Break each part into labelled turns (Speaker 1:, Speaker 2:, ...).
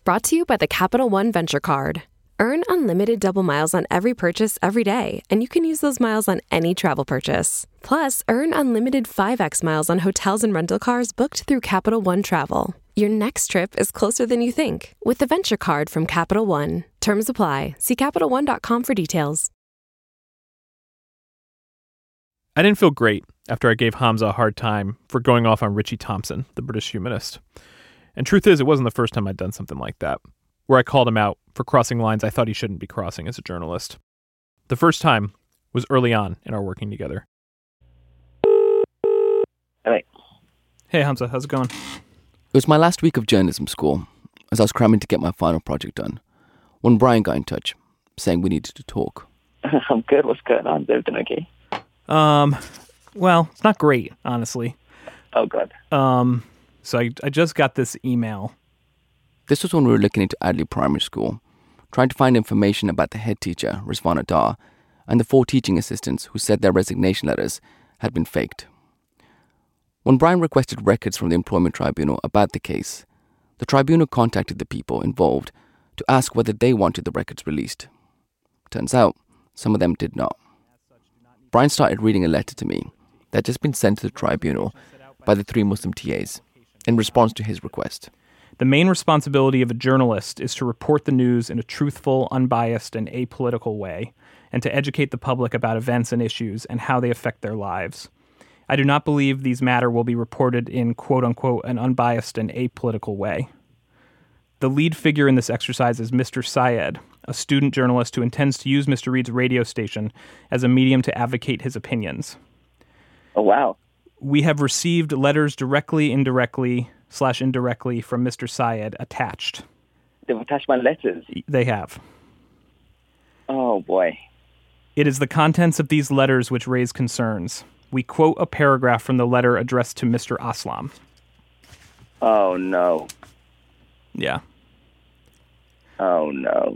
Speaker 1: Brought to you by the Capital One Venture Card. Earn unlimited double miles on every purchase every day, and you can use those miles on any travel purchase. Plus, earn unlimited 5x miles on hotels and rental cars booked through Capital One Travel. Your next trip is closer than you think with the Venture Card from Capital One. Terms apply. See CapitalOne.com for details.
Speaker 2: I didn't feel great after I gave Hamza a hard time for going off on Richie Thompson, the British humanist. And truth is, it wasn't the first time I'd done something like that, where I called him out for crossing lines I thought he shouldn't be crossing as a journalist. The first time was early on in our working together.
Speaker 3: Hey.
Speaker 2: Hey, Hamza, how's it going?
Speaker 4: It was my last week of journalism school, as I was cramming to get my final project done, when Brian got in touch, saying we needed to talk.
Speaker 3: I'm good. What's going on? Is everything okay?
Speaker 2: Well, it's not great, honestly.
Speaker 3: Oh, God.
Speaker 2: So I just got this email.
Speaker 4: This was when we were looking into Adley Primary School, trying to find information about the head teacher, Rizvana Dar, and the 4 teaching assistants who said their resignation letters had been faked. When Brian requested records from the Employment Tribunal about the case, the tribunal contacted the people involved to ask whether they wanted the records released. Turns out, some of them did not. Brian started reading a letter to me that had just been sent to the tribunal by the 3 Muslim TAs in response to his request.
Speaker 2: The main responsibility of a journalist is to report the news in a truthful, unbiased, and apolitical way, and to educate the public about events and issues and how they affect their lives. I do not believe these matter will be reported in, quote-unquote, an unbiased and apolitical way. The lead figure in this exercise is Mr. Syed, a student journalist who intends to use Mr. Reed's radio station as a medium to advocate his opinions.
Speaker 3: Oh, wow.
Speaker 2: We have received letters directly, indirectly from Mr. Syed attached.
Speaker 3: They've attached my letters?
Speaker 2: They have.
Speaker 3: Oh, boy.
Speaker 2: It is the contents of these letters which raise concerns. We quote a paragraph from the letter addressed to Mr. Aslam.
Speaker 3: Oh, no.
Speaker 2: Yeah.
Speaker 3: Oh, no.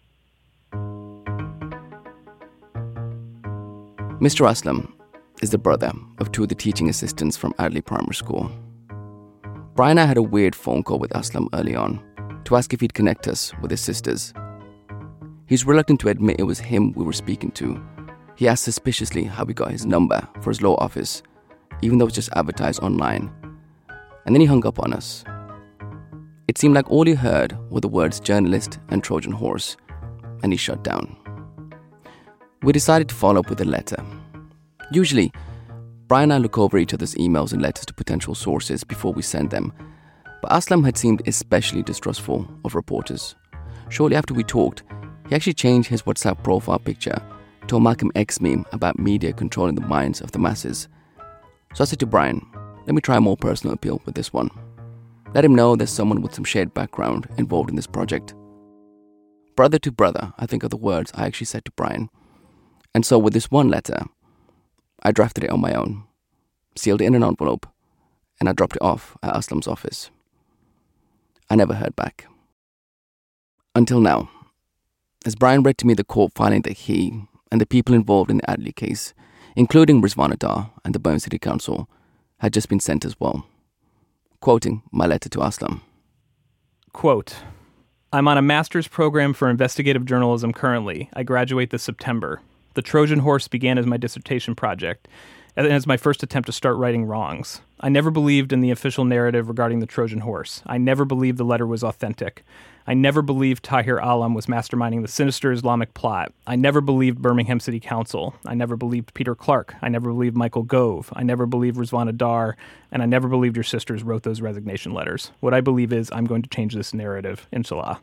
Speaker 4: Mr. Aslam is the brother of 2 of the teaching assistants from Adley Primary School. Brian and I had a weird phone call with Aslam early on to ask if he'd connect us with his sisters. He's reluctant to admit it was him we were speaking to. He asked suspiciously how we got his number for his law office, even though it was just advertised online. And then he hung up on us. It seemed like all he heard were the words journalist and Trojan horse, and he shut down. We decided to follow up with a letter. Usually, Brian and I look over each other's emails and letters to potential sources before we send them, but Aslam had seemed especially distrustful of reporters. Shortly after we talked, he actually changed his WhatsApp profile picture to a Malcolm X meme about media controlling the minds of the masses. So I said to Brian, let me try a more personal appeal with this one. Let him know there's someone with some shared background involved in this project. Brother to brother, I think are the words I actually said to Brian. And so with this one letter, I drafted it on my own, sealed it in an envelope, and I dropped it off at Aslam's office. I never heard back. Until now, as Brian read to me the court filing that he and the people involved in the Adley case, including Rizvana Dar and the Birmingham City Council, had just been sent as well. Quoting my letter to Aslam.
Speaker 2: Quote, I'm on a master's program for investigative journalism currently. I graduate this September. The Trojan Horse began as my dissertation project and as my first attempt to start righting wrongs. I never believed in the official narrative regarding the Trojan Horse. I never believed the letter was authentic. I never believed Tahir Alam was masterminding the sinister Islamic plot. I never believed Birmingham City Council. I never believed Peter Clark. I never believed Michael Gove. I never believed Rizvana Dar. And I never believed your sisters wrote those resignation letters. What I believe is I'm going to change this narrative, inshallah.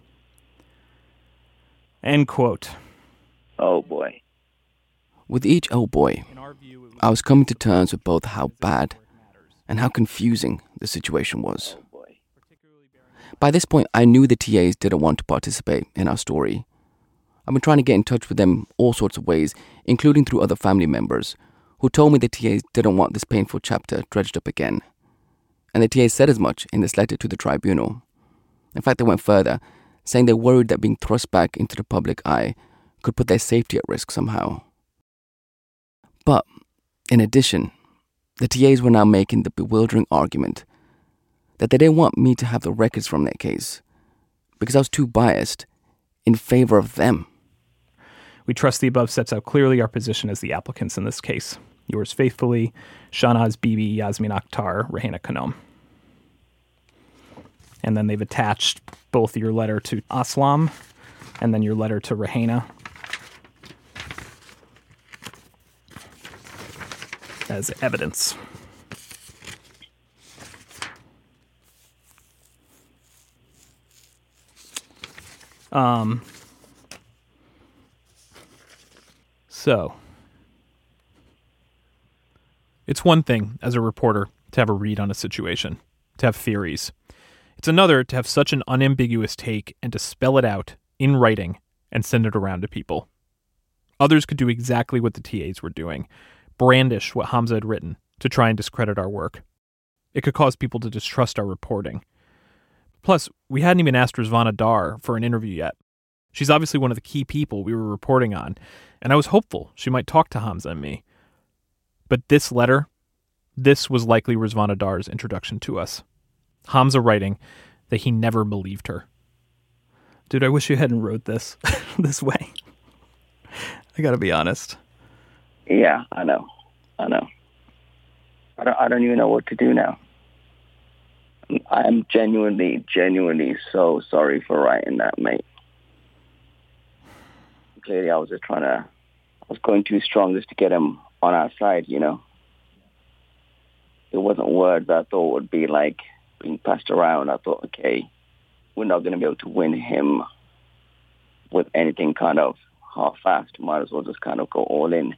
Speaker 2: End quote.
Speaker 3: Oh, boy.
Speaker 4: With each oh boy, I was coming to terms with both how bad and how confusing the situation was. By this point, I knew the TAs didn't want to participate in our story. I've been trying to get in touch with them all sorts of ways, including through other family members, who told me the TAs didn't want this painful chapter dredged up again. And the TAs said as much in this letter to the tribunal. In fact, they went further, saying they worried that being thrust back into the public eye could put their safety at risk somehow. But, in addition, the TAs were now making the bewildering argument that they didn't want me to have the records from their case because I was too biased in favor of them.
Speaker 2: We trust the above sets out clearly our position as the applicants in this case. Yours faithfully, Shahnaz Bibi, Yasmin Akhtar, Rahena Khanom. And then they've attached both your letter to Aslam and then your letter to Rahena as evidence. So,
Speaker 5: it's one thing as a reporter to have a read on a situation, to have theories. It's another to have such an unambiguous take and to spell it out in writing and send it around to people. Others could do exactly what the TAs were doing, brandish what Hamza had written to try and discredit our work. It could cause people to distrust our reporting. Plus, we hadn't even asked Rizvana Dar for an interview yet. She's obviously one of the key people we were reporting on, and I was hopeful she might talk to Hamza and me. But this letter, this was likely Rizvana Dar's introduction to us. Hamza writing that he never believed her.
Speaker 2: Dude, I wish you hadn't wrote this this way. I gotta be honest.
Speaker 3: Yeah, I know. I don't even know what to do now. I'm genuinely so sorry for writing that, mate. Clearly, I was going too strong just to get him on our side, you know. It wasn't words that I thought would be like being passed around. I thought, okay, we're not going to be able to win him with anything kind of half-assed. Might as well just kind of go all in.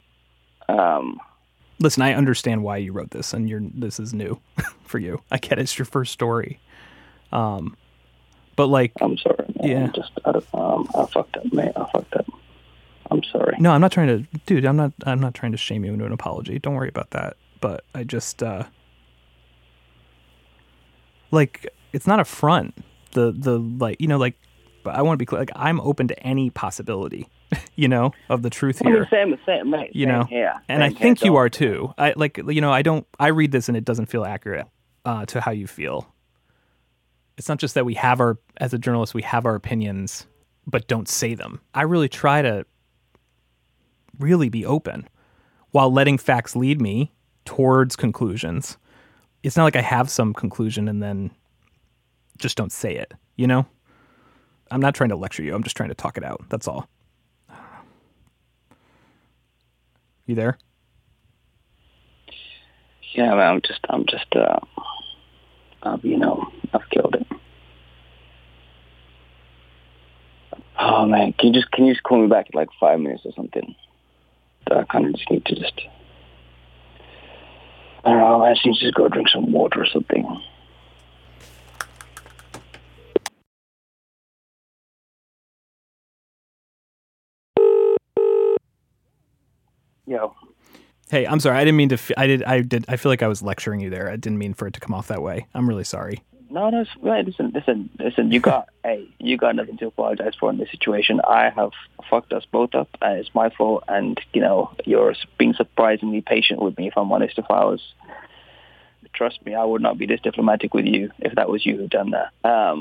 Speaker 2: Listen, I understand why you wrote this, and this is new for you. I get it. It's your first story. But like,
Speaker 3: I'm sorry, man.
Speaker 2: Yeah.
Speaker 3: I fucked up, mate. I fucked up. I'm sorry.
Speaker 2: No, I'm not trying to, dude. I'm not trying to shame you into an apology. Don't worry about that. But I just, like, it's not a front. The like, you know, like, but I want to be clear. Like, I'm open to any possibility, you know, of the truth here.
Speaker 3: Same, mate.
Speaker 2: You know, and I think you are too. I like, you know, I read this and it doesn't feel accurate to how you feel. It's not just that as a journalist, we have our opinions, but don't say them. I really try to really be open while letting facts lead me towards conclusions. It's not like I have some conclusion and then just don't say it, you know? I'm not trying to lecture you. I'm just trying to talk it out. That's all. You there?
Speaker 3: Yeah, man, I've killed it. Oh man, can you just call me back in like 5 minutes or something? I kind of just need to I don't know, I just need to just go drink some water or something. Yo.
Speaker 2: Hey, I'm sorry. I didn't mean to. I feel like I was lecturing you there. I didn't mean for it to come off that way. I'm really sorry.
Speaker 3: No, it's right. Listen. You got nothing to apologize for in this situation. I have fucked us both up, and it's my fault. And you know, you're being surprisingly patient with me. If I'm honest, trust me, I would not be this diplomatic with you if that was you who done that.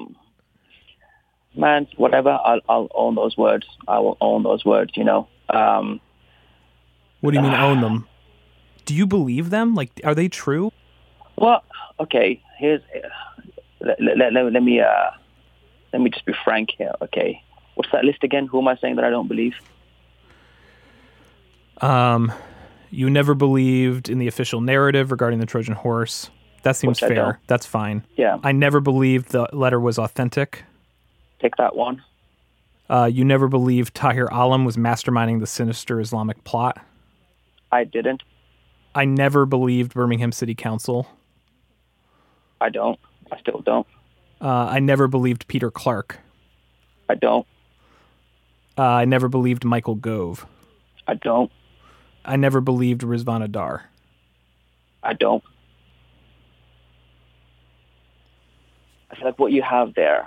Speaker 3: Man, whatever. I'll own those words. I will own those words. You know.
Speaker 2: What do you mean own them? Do you believe them? Like, are they true?
Speaker 3: Well, okay. Here's let me just be frank here. Okay, what's that list again? Who am I saying that I don't believe?
Speaker 2: You never believed in the official narrative regarding the Trojan horse. That seems fair. That's fine.
Speaker 3: Yeah.
Speaker 2: I never believed the letter was authentic.
Speaker 3: Take that one.
Speaker 2: You never believed Tahir Alam was masterminding the sinister Islamic plot.
Speaker 3: I didn't.
Speaker 2: I never believed Birmingham City Council.
Speaker 3: I don't. I still don't.
Speaker 2: I never believed Peter Clark.
Speaker 3: I don't.
Speaker 2: I never believed Michael Gove.
Speaker 3: I don't.
Speaker 2: I never believed Rizvana Dar.
Speaker 3: I don't. I feel like what you have there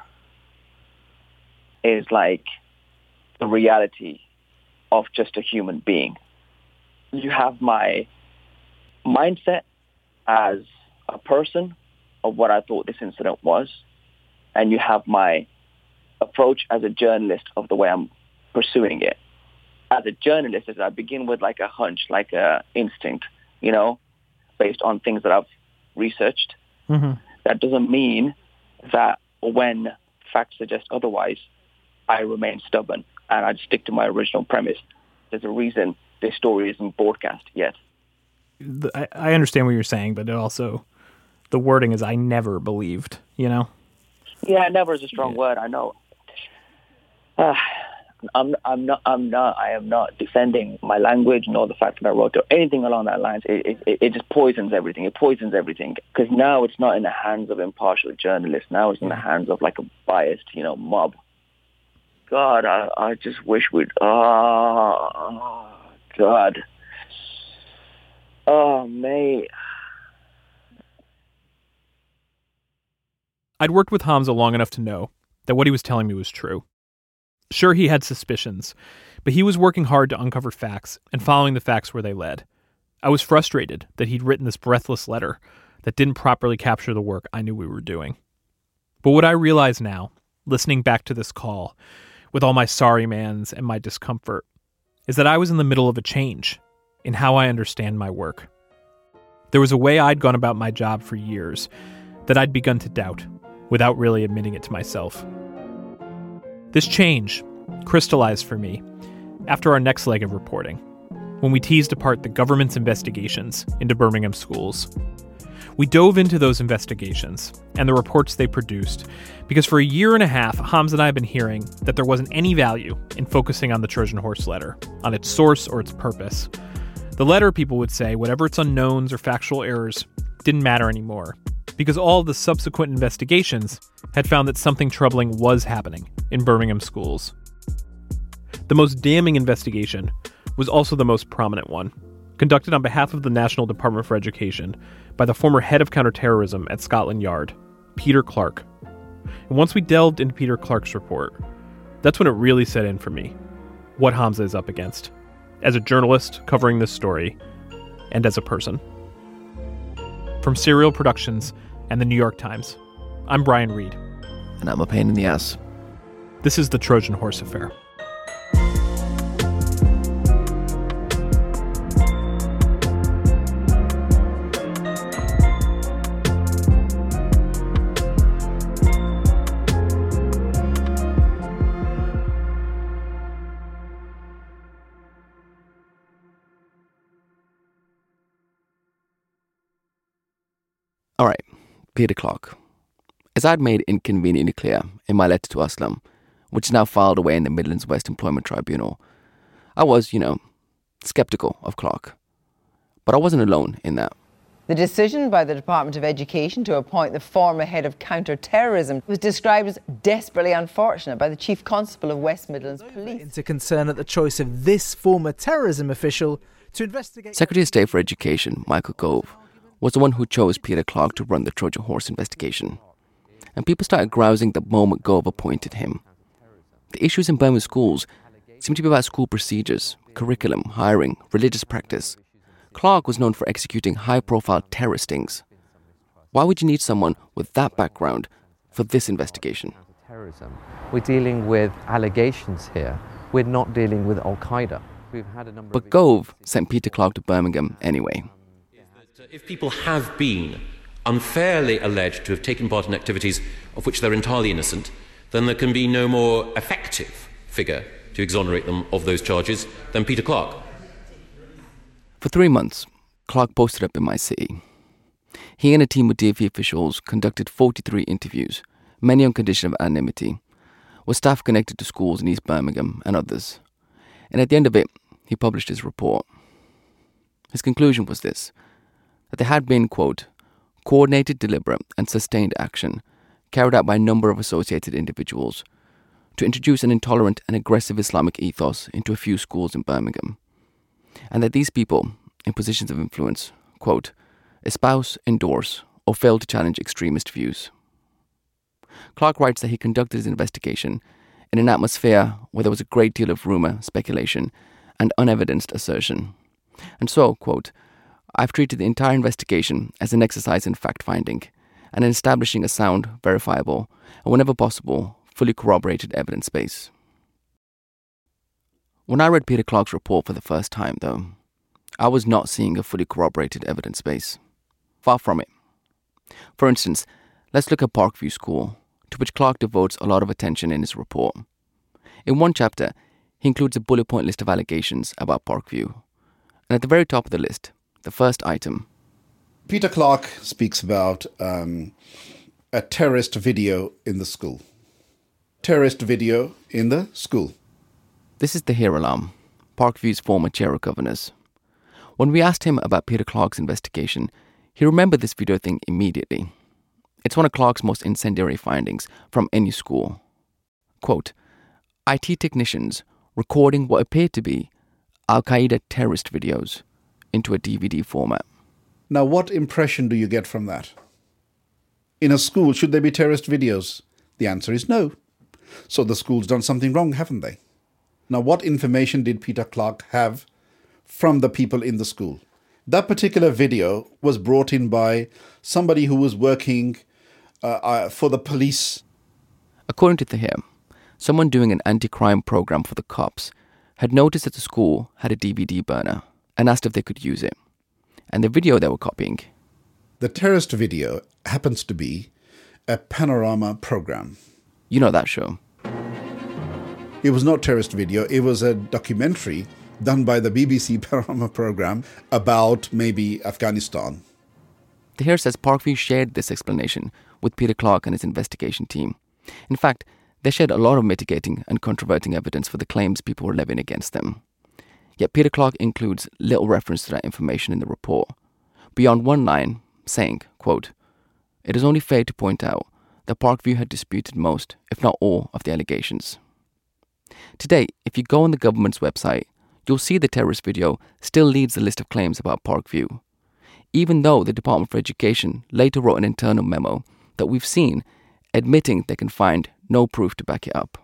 Speaker 3: is like the reality of just a human being. You have my mindset as a person of what I thought this incident was, and you have my approach as a journalist of the way I'm pursuing it. As a journalist, I begin with like a hunch, like a instinct, based on things that I've researched.
Speaker 2: Mm-hmm.
Speaker 3: That doesn't mean that when facts suggest otherwise, I remain stubborn and I stick to my original premise. There's a reason this story isn't broadcast yet.
Speaker 2: I understand what you're saying, but also the wording is "I never believed."
Speaker 3: Yeah, never is a strong word. I know. I am not defending my language nor the fact that I wrote or anything along that lines. It just poisons everything. It poisons everything because now it's not in the hands of impartial journalists. Now it's in the hands of like a biased, mob. God, I just wish we'd. Oh, God. Oh, mate.
Speaker 5: I'd worked with Hamza long enough to know that what he was telling me was true. Sure, he had suspicions, but he was working hard to uncover facts and following the facts where they led. I was frustrated that he'd written this breathless letter that didn't properly capture the work I knew we were doing. But what I realize now, listening back to this call, with all my sorry mans and my discomfort, is that I was in the middle of a change in how I understand my work. There was a way I'd gone about my job for years that I'd begun to doubt, without really admitting it to myself. This change crystallized for me after our next leg of reporting, when we teased apart the government's investigations into Birmingham schools. We dove into those investigations and the reports they produced because for a year and a half, Hamza and I have been hearing that there wasn't any value in focusing on the Trojan Horse letter, on its source or its purpose. The letter, people would say, whatever its unknowns or factual errors, didn't matter anymore, because all of the subsequent investigations had found that something troubling was happening in Birmingham schools. The most damning investigation was also the most prominent one, conducted on behalf of the National Department for Education by the former head of counterterrorism at Scotland Yard, Peter Clarke. And once we delved into Peter Clarke's report, that's when it really set in for me what Hamza is up against, as a journalist covering this story, and as a person. From Serial Productions and the New York Times, I'm Brian Reed.
Speaker 4: And I'm a pain in the ass.
Speaker 5: This is the Trojan Horse Affair.
Speaker 4: All right, Peter Clarke. As I'd made inconveniently clear in my letter to Aslam, which is now filed away in the Midlands West Employment Tribunal, I was, skeptical of Clarke. But I wasn't alone in that.
Speaker 6: The decision by the Department of Education to appoint the former head of counter-terrorism was described as desperately unfortunate by the Chief Constable of West Midlands Police.
Speaker 7: Into concern at the choice of this former terrorism official to investigate...
Speaker 4: Secretary of State for Education, Michael Gove, was the one who chose Peter Clarke to run the Trojan Horse investigation. And people started grousing the moment Gove appointed him. The issues in Birmingham schools seemed to be about school procedures, curriculum, hiring, religious practice. Clarke was known for executing high-profile terror stings. Why would you need someone with that background for this investigation?
Speaker 8: Terrorism. We're dealing with allegations here. We're not dealing with Al-Qaeda.
Speaker 4: But Gove sent Peter Clarke to Birmingham anyway.
Speaker 9: If people have been unfairly alleged to have taken part in activities of which they're entirely innocent, then there can be no more effective figure to exonerate them of those charges than Peter Clarke.
Speaker 4: For 3 months, Clarke posted up in my city. He and a team of DfE officials conducted 43 interviews, many on condition of anonymity, with staff connected to schools in East Birmingham and others. And at the end of it, he published his report. His conclusion was this: that there had been, quote, coordinated, deliberate and sustained action carried out by a number of associated individuals to introduce an intolerant and aggressive Islamic ethos into a few schools in Birmingham, and that these people, in positions of influence, quote, espouse, endorse, or fail to challenge extremist views. Clarke writes that he conducted his investigation in an atmosphere where there was a great deal of rumour, speculation, and unevidenced assertion. And so, quote, I've treated the entire investigation as an exercise in fact-finding and in establishing a sound, verifiable, and whenever possible, fully corroborated evidence base. When I read Peter Clarke's report for the first time, though, I was not seeing a fully corroborated evidence base. Far from it. For instance, let's look at Parkview School, to which Clarke devotes a lot of attention in his report. In one chapter, he includes a bullet point list of allegations about Parkview. And at the very top of the list, the first item.
Speaker 10: Peter Clarke speaks about a terrorist video in the school. Terrorist video in the school.
Speaker 4: This is Tahir Alam, Parkview's former chair of governors. When we asked him about Peter Clarke's investigation, he remembered this video thing immediately. It's one of Clarke's most incendiary findings from any school. Quote, IT technicians recording what appeared to be Al-Qaeda terrorist videos into a DVD format.
Speaker 10: Now, what impression do you get from that? In a school, should there be terrorist videos? The answer is no. So the school's done something wrong, haven't they? Now, what information did Peter Clarke have from the people in the school? That particular video was brought in by somebody who was working for the police.
Speaker 4: According to Tahir, someone doing an anti-crime program for the cops had noticed that the school had a DVD burner and asked if they could use it. And the video they were copying.
Speaker 10: The terrorist video happens to be a Panorama program.
Speaker 4: You know that show.
Speaker 10: It was not terrorist video. It was a documentary done by the BBC Panorama program about maybe Afghanistan.
Speaker 4: Tahir says Parkview shared this explanation with Peter Clarke and his investigation team. In fact, they shared a lot of mitigating and controverting evidence for the claims people were levying against them. Yet Peter Clarke includes little reference to that information in the report, beyond one line saying, quote, "It is only fair to point out that Parkview had disputed most, if not all, of the allegations." Today, if you go on the government's website, you'll see the terrorist video still leads the list of claims about Parkview, even though the Department for Education later wrote an internal memo that we've seen admitting they can find no proof to back it up.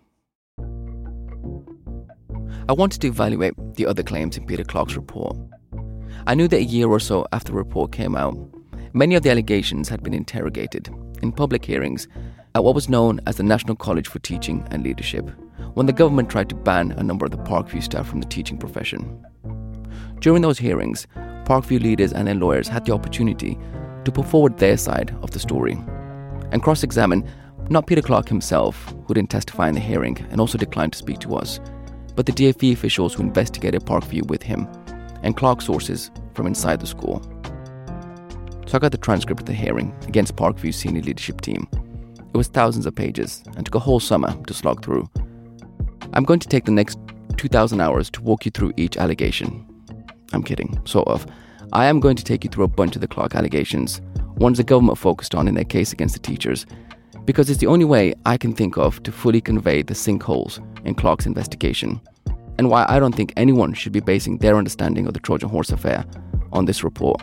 Speaker 4: I wanted to evaluate the other claims in Peter Clarke's report. I knew that a year or so after the report came out, many of the allegations had been interrogated in public hearings at what was known as the National College for Teaching and Leadership, when the government tried to ban a number of the Parkview staff from the teaching profession. During those hearings, Parkview leaders and their lawyers had the opportunity to put forward their side of the story and cross-examine not Peter Clarke himself, who didn't testify in the hearing and also declined to speak to us, but the DFE officials who investigated Parkview with him and Clarke's sources from inside the school. So I got the transcript of the hearing against Parkview's senior leadership team. It was thousands of pages and took a whole summer to slog through. I'm going to take the next 2,000 hours to walk you through each allegation. I'm kidding, sort of. I am going to take you through a bunch of the Clarke allegations, ones the government focused on in their case against the teachers, because it's the only way I can think of to fully convey the sinkholes in Clarke's investigation, and why I don't think anyone should be basing their understanding of the Trojan Horse affair on this report.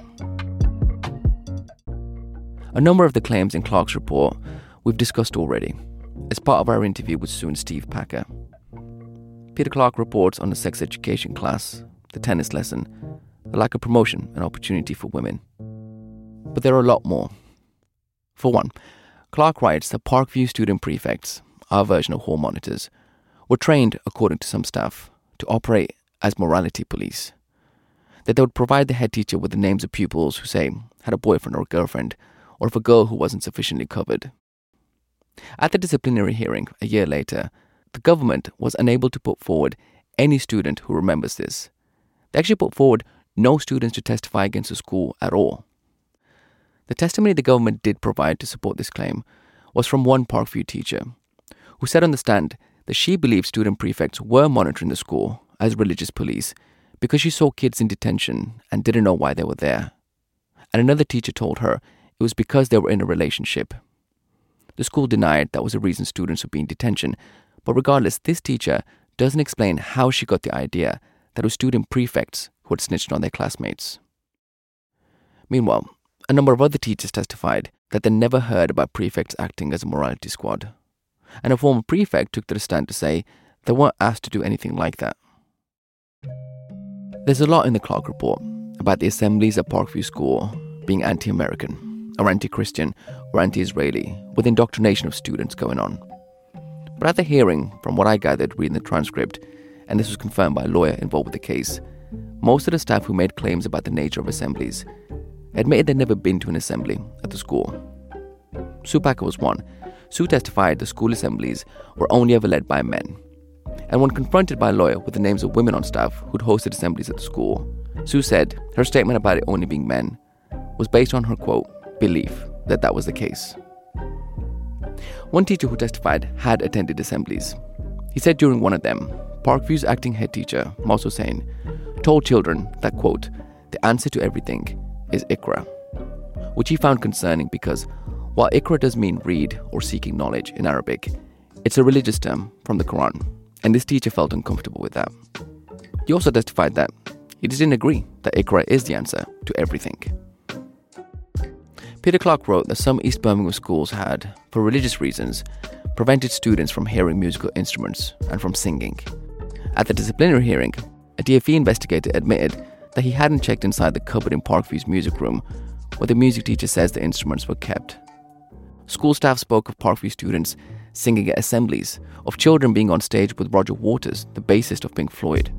Speaker 4: A number of the claims in Clarke's report we've discussed already, as part of our interview with Sue and Steve Packer. Peter Clarke reports on the sex education class, the tennis lesson, the lack of promotion and opportunity for women. But there are a lot more. For one, Clarke writes that Parkview student prefects, our version of hall monitors, were trained, according to some staff, to operate as morality police. That they would provide the head teacher with the names of pupils who, say, had a boyfriend or a girlfriend, or of a girl who wasn't sufficiently covered. At the disciplinary hearing a year later, the government was unable to put forward any student who remembers this. They actually put forward no students to testify against the school at all. The testimony the government did provide to support this claim was from one Parkview teacher, who said on the stand that she believed student prefects were monitoring the school as religious police because she saw kids in detention and didn't know why they were there. And another teacher told her it was because they were in a relationship. The school denied that was the reason students would be in detention, but regardless, this teacher doesn't explain how she got the idea that it was student prefects who had snitched on their classmates. Meanwhile, a number of other teachers testified that they never heard about prefects acting as a morality squad, and a former prefect took to the stand to say they weren't asked to do anything like that. There's a lot in the Clarke report about the assemblies at Parkview School being anti-American, or anti-Christian, or anti-Israeli, with indoctrination of students going on. But at the hearing, from what I gathered reading the transcript, and this was confirmed by a lawyer involved with the case, most of the staff who made claims about the nature of assemblies admitted they'd never been to an assembly at the school. Sue Packer was one. Sue testified the school assemblies were only ever led by men. And when confronted by a lawyer with the names of women on staff who'd hosted assemblies at the school, Sue said her statement about it only being men was based on her, quote, belief that that was the case. One teacher who testified had attended assemblies. He said during one of them, Parkview's acting head teacher, Moss Hussain, told children that, quote, the answer to everything is Iqra, which he found concerning because while Iqra does mean read or seeking knowledge in Arabic, it's a religious term from the Quran, and this teacher felt uncomfortable with that. He also testified that he just didn't agree that Iqra is the answer to everything. Peter Clark wrote that some East Birmingham schools had, for religious reasons, prevented students from hearing musical instruments and from singing. At the disciplinary hearing, a DFE investigator admitted that he hadn't checked inside the cupboard in Parkview's music room where the music teacher says the instruments were kept. School staff spoke of Parkview students singing at assemblies, of children being on stage with Roger Waters, the bassist of Pink Floyd.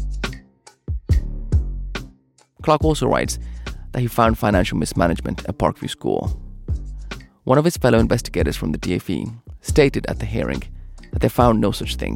Speaker 4: Clark also writes that he found financial mismanagement at Parkview School. One of his fellow investigators from the DFE stated at the hearing that they found no such thing.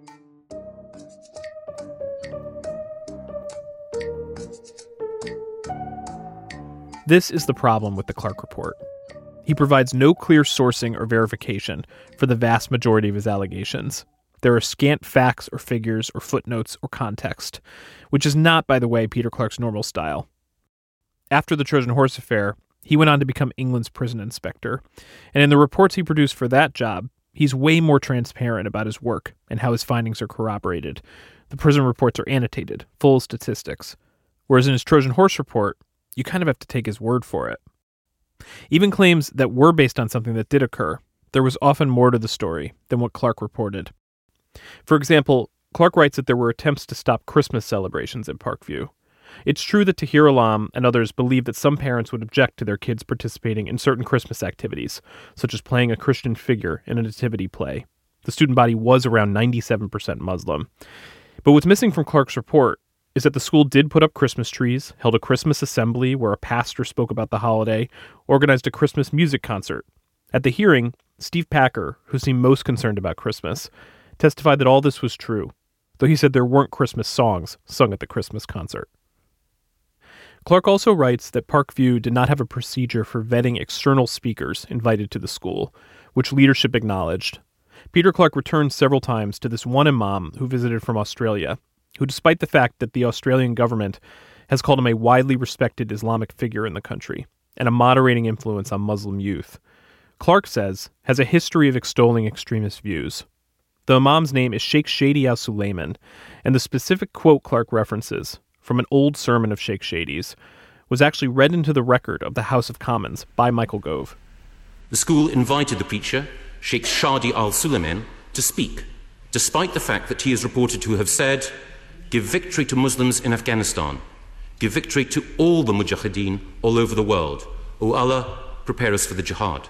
Speaker 5: This is the problem with the Clark report. He provides no clear sourcing or verification for the vast majority of his allegations. There are scant facts or figures or footnotes or context, which is not, by the way, Peter Clark's normal style. After the Trojan Horse affair, he went on to become England's prison inspector, and in the reports he produced for that job, he's way more transparent about his work and how his findings are corroborated. The prison reports are annotated, full of statistics, whereas in his Trojan Horse report, you kind of have to take his word for it. Even claims that were based on something that did occur, there was often more to the story than what Clark reported. For example, Clark writes that there were attempts to stop Christmas celebrations at Parkview. It's true that Tahir Alam and others believe that some parents would object to their kids participating in certain Christmas activities, such as playing a Christian figure in a nativity play. The student body was around 97% Muslim. But what's missing from Clark's report is that the school did put up Christmas trees, held a Christmas assembly where a pastor spoke about the holiday, organized a Christmas music concert. At the hearing, Steve Packer, who seemed most concerned about Christmas, testified that all this was true, though he said there weren't Christmas songs sung at the Christmas concert. Clark also writes that Parkview did not have a procedure for vetting external speakers invited to the school, which leadership acknowledged. Peter Clark returned several times to this one imam who visited from Australia, who, despite the fact that the Australian government has called him a widely respected Islamic figure in the country and a moderating influence on Muslim youth, Clark says has a history of extolling extremist views. The imam's name is Sheikh Shadi al-Sulaiman, and the specific quote Clark references from an old sermon of Sheikh Shadi's was actually read into the record of the House of Commons by Michael Gove.
Speaker 9: The school invited the preacher, Sheikh Shadi al-Sulaiman, to speak, despite the fact that he is reported to have said, "Give victory to Muslims in Afghanistan. Give victory to all the mujahideen all over the world. O Allah, prepare us for the jihad."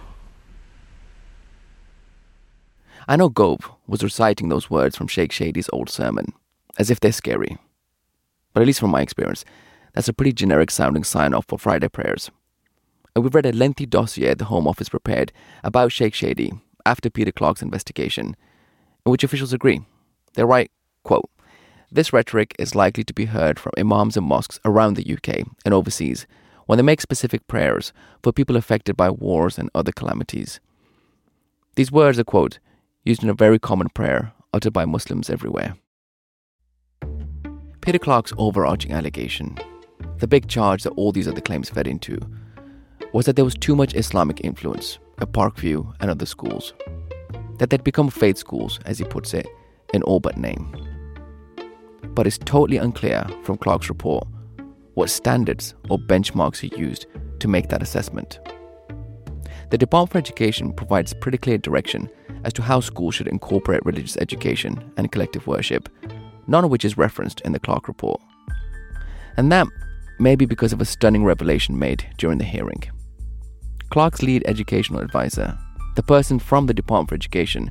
Speaker 4: I know Gove was reciting those words from Sheikh Shadi's old sermon, as if they're scary. But at least from my experience, that's a pretty generic sounding sign-off for Friday prayers. And we've read a lengthy dossier the Home Office prepared about Sheikh Shadi after Peter Clark's investigation, in which officials agree. They write, quote, "This rhetoric is likely to be heard from imams and mosques around the UK and overseas when they make specific prayers for people affected by wars and other calamities. These words are, quote, used in a very common prayer uttered by Muslims everywhere." Peter Clark's overarching allegation, the big charge that all these other claims fed into, was that there was too much Islamic influence at Parkview and other schools, that they'd become faith schools, as he puts it, in all but name. But it's totally unclear from Clark's report what standards or benchmarks he used to make that assessment. The Department for Education provides pretty clear direction as to how schools should incorporate religious education and collective worship, none of which is referenced in the Clark report. And that may be because of a stunning revelation made during the hearing. Clark's lead educational advisor, the person from the Department for Education who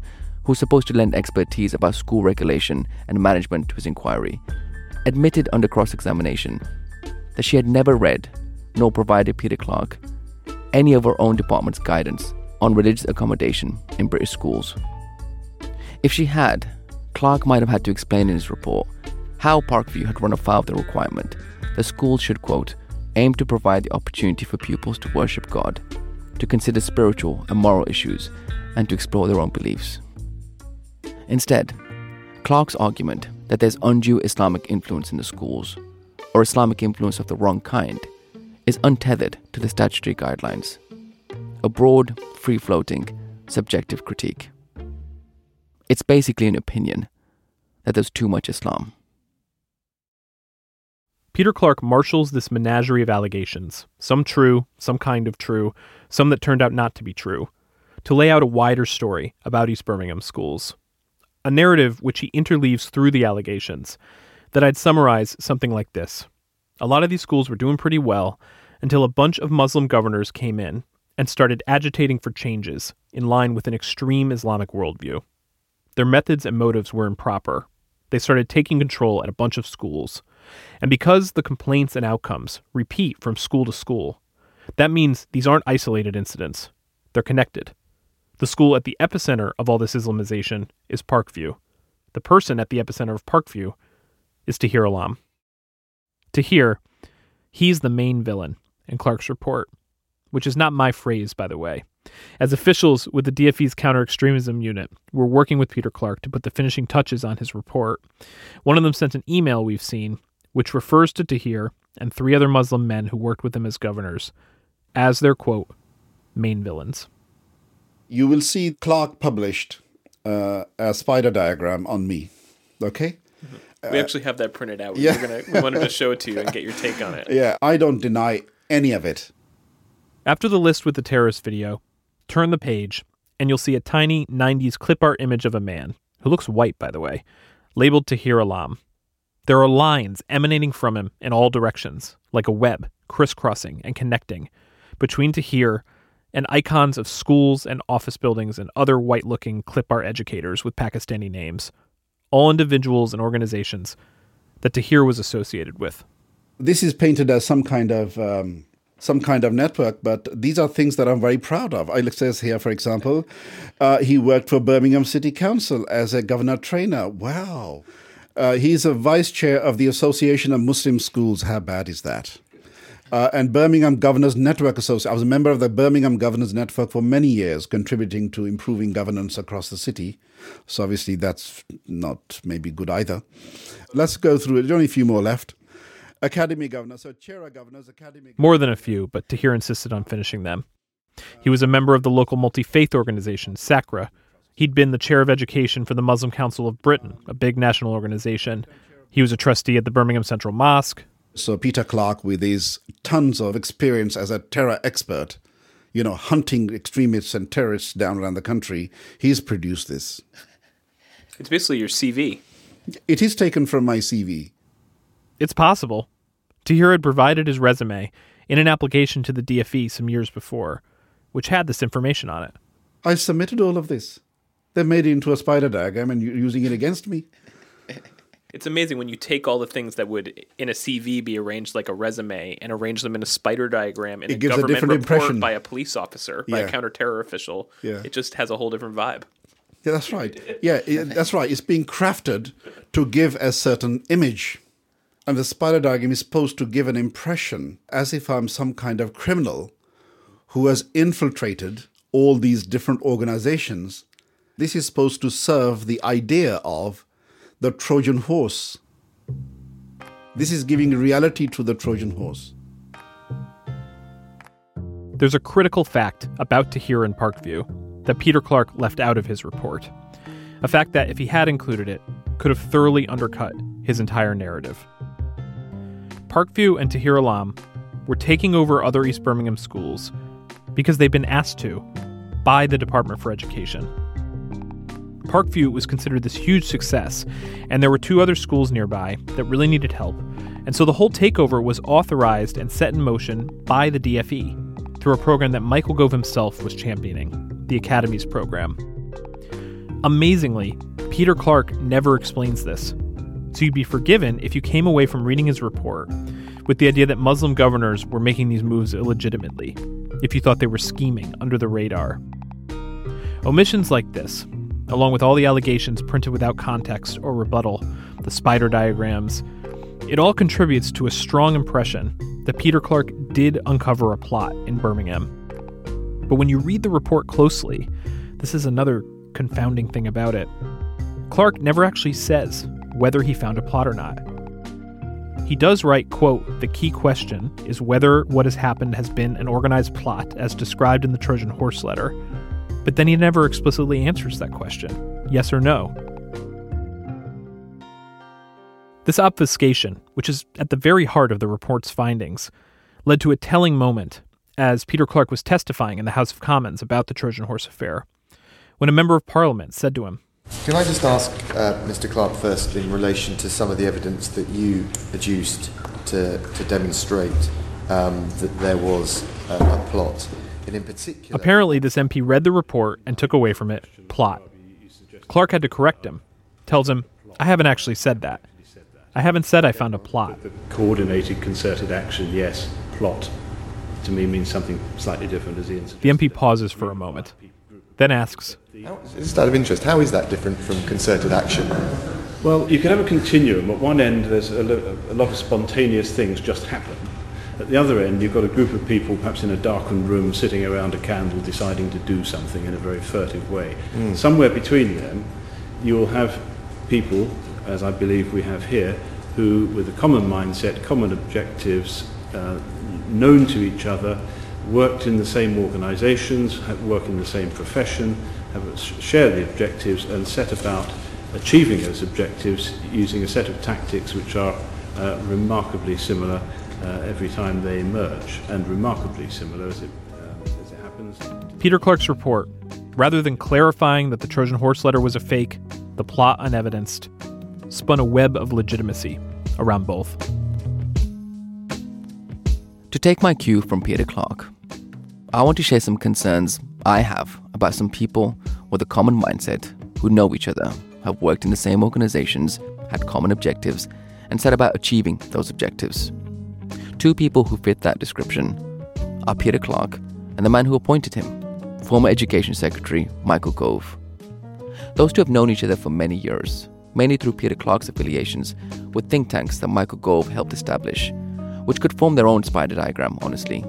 Speaker 4: who's supposed to lend expertise about school regulation and management to his inquiry, admitted under cross-examination that she had never read nor provided Peter Clark any of her own department's guidance on religious accommodation in British schools. If she had, Clark might have had to explain in his report how Parkview had run afoul of the requirement that schools should, quote, aim to provide the opportunity for pupils to worship God, to consider spiritual and moral issues, and to explore their own beliefs. Instead, Clark's argument that there's undue Islamic influence in the schools, or Islamic influence of the wrong kind, is untethered to the statutory guidelines. A broad, free-floating, subjective critique. It's basically an opinion that there's too much Islam.
Speaker 5: Peter Clark marshals this menagerie of allegations, some true, some kind of true, some that turned out not to be true, to lay out a wider story about East Birmingham schools. A narrative which he interleaves through the allegations that I'd summarize something like this. A lot of these schools were doing pretty well until a bunch of Muslim governors came in and started agitating for changes in line with an extreme Islamic worldview. Their methods and motives were improper. They started taking control at a bunch of schools. And because the complaints and outcomes repeat from school to school, that means these aren't isolated incidents. They're connected. The school at the epicenter of all this Islamization is Parkview. The person at the epicenter of Parkview is Tahir Alam. Tahir, he's the main villain in Clark's report, which is not my phrase, by the way. As officials with the DFE's counter-extremism unit were working with Peter Clark to put the finishing touches on his report, one of them sent an email we've seen which refers to Tahir and 3 other Muslim men who worked with him as governors as their, quote, main villains.
Speaker 10: You will see Clark published a spider diagram on me, okay?
Speaker 2: We actually have that printed out.
Speaker 10: Yeah.
Speaker 2: We wanted to show it to you and get your take on it.
Speaker 10: Yeah, I don't deny any of it.
Speaker 5: After the list with the terrorist video, turn the page, and you'll see a tiny 90s clip art image of a man, who looks white, by the way, labeled Tahir Alam. There are lines emanating from him in all directions, like a web, crisscrossing and connecting between Tahir and icons of schools and office buildings and other white-looking clip art educators with Pakistani names, all individuals and organizations that Tahir was associated with.
Speaker 10: This is painted as some kind of network, but these are things that I'm very proud of. It says here, for example, he worked for Birmingham City Council as a governor trainer. Wow. He's a vice chair of the Association of Muslim Schools. How bad is that? And Birmingham Governors Network Association. I was a member of the Birmingham Governors Network for many years, contributing to improving governance across the city. So obviously that's not maybe good either. Let's go through it. There's only a few more left. Academy governor, so chair of governors, academy...
Speaker 5: More than a few, but Tahir insisted on finishing them. He was a member of the local multi-faith organization, SACRA. He'd been the chair of education for the Muslim Council of Britain, a big national organization. He was a trustee at the Birmingham Central Mosque.
Speaker 10: So Peter Clark, with his tons of experience as a terror expert, hunting extremists and terrorists down around the country, he's produced this.
Speaker 2: It's basically your CV.
Speaker 10: It is taken from my CV.
Speaker 5: It's possible. Tahir had provided his resume in an application to the DFE some years before, which had this information on it.
Speaker 10: I submitted all of this. They made it into a spider diagram and you're using it against me.
Speaker 2: It's amazing when you take all the things that would, in a CV, be arranged like a resume and arrange them in a spider diagram in a government report by a police officer, by a counter-terror official. Yeah. It just has a whole different vibe.
Speaker 10: Yeah, that's right. Yeah, that's right. It's being crafted to give a certain image. And the spider diagram is supposed to give an impression as if I'm some kind of criminal who has infiltrated all these different organizations. This is supposed to serve the idea of the Trojan horse. This is giving reality to the Trojan horse.
Speaker 5: There's a critical fact about Tahir and Parkview that Peter Clark left out of his report. A fact that, if he had included it, could have thoroughly undercut his entire narrative. Parkview and Tahir Alam were taking over other East Birmingham schools because they'd been asked to by the Department for Education. Parkview was considered this huge success, and there were 2 other schools nearby that really needed help, and so the whole takeover was authorized and set in motion by the DFE through a program that Michael Gove himself was championing, the Academies program. Amazingly, Peter Clark never explains this. So you'd be forgiven if you came away from reading his report with the idea that Muslim governors were making these moves illegitimately, if you thought they were scheming under the radar. Omissions like this, along with all the allegations printed without context or rebuttal, the spider diagrams, it all contributes to a strong impression that Peter Clark did uncover a plot in Birmingham. But when you read the report closely, this is another confounding thing about it. Clark never actually says whether he found a plot or not. He does write, quote, "The key question is whether what has happened has been an organized plot as described in the Trojan Horse letter." But then he never explicitly answers that question, yes or no. This obfuscation, which is at the very heart of the report's findings, led to a telling moment as Peter Clark was testifying in the House of Commons about the Trojan Horse affair, when a member of Parliament said to him,
Speaker 11: "Can I just ask Mr. Clark first in relation to some of the evidence that you adduced to demonstrate that there was a plot, and in particular..."
Speaker 5: Apparently, this MP read the report and took away from it, plot. Clark had to correct him, tells him, "I haven't actually said that. I haven't said I found a plot."
Speaker 12: The coordinated, concerted action, yes. Plot, to me, means something slightly different, as Ian suggested.
Speaker 5: The MP pauses for a moment, then asks,
Speaker 11: Just out of interest, how is that different from concerted action?
Speaker 12: Well, you can have a continuum. At one end, there's a lot of spontaneous things just happen. At the other end, you've got a group of people, perhaps in a darkened room, sitting around a candle, deciding to do something in a very furtive way. Somewhere between them, you will have people, as I believe we have here, who, with a common mindset, common objectives, known to each other, worked in the same organisations, work in the same profession, have shared the objectives and set about achieving those objectives using a set of tactics which are remarkably similar every time they emerge, and remarkably similar as it happens.
Speaker 5: Peter Clark's report, rather than clarifying that the Trojan Horse letter was a fake, the plot unevidenced, spun a web of legitimacy around both.
Speaker 4: To take my cue from Peter Clark, I want to share some concerns I have about some people with a common mindset who know each other, have worked in the same organizations, had common objectives, and set about achieving those objectives. Two people who fit that description are Peter Clark and the man who appointed him, former Education Secretary Michael Gove. Those two have known each other for many years, mainly through Peter Clark's affiliations with think tanks that Michael Gove helped establish, which could form their own spider diagram, honestly.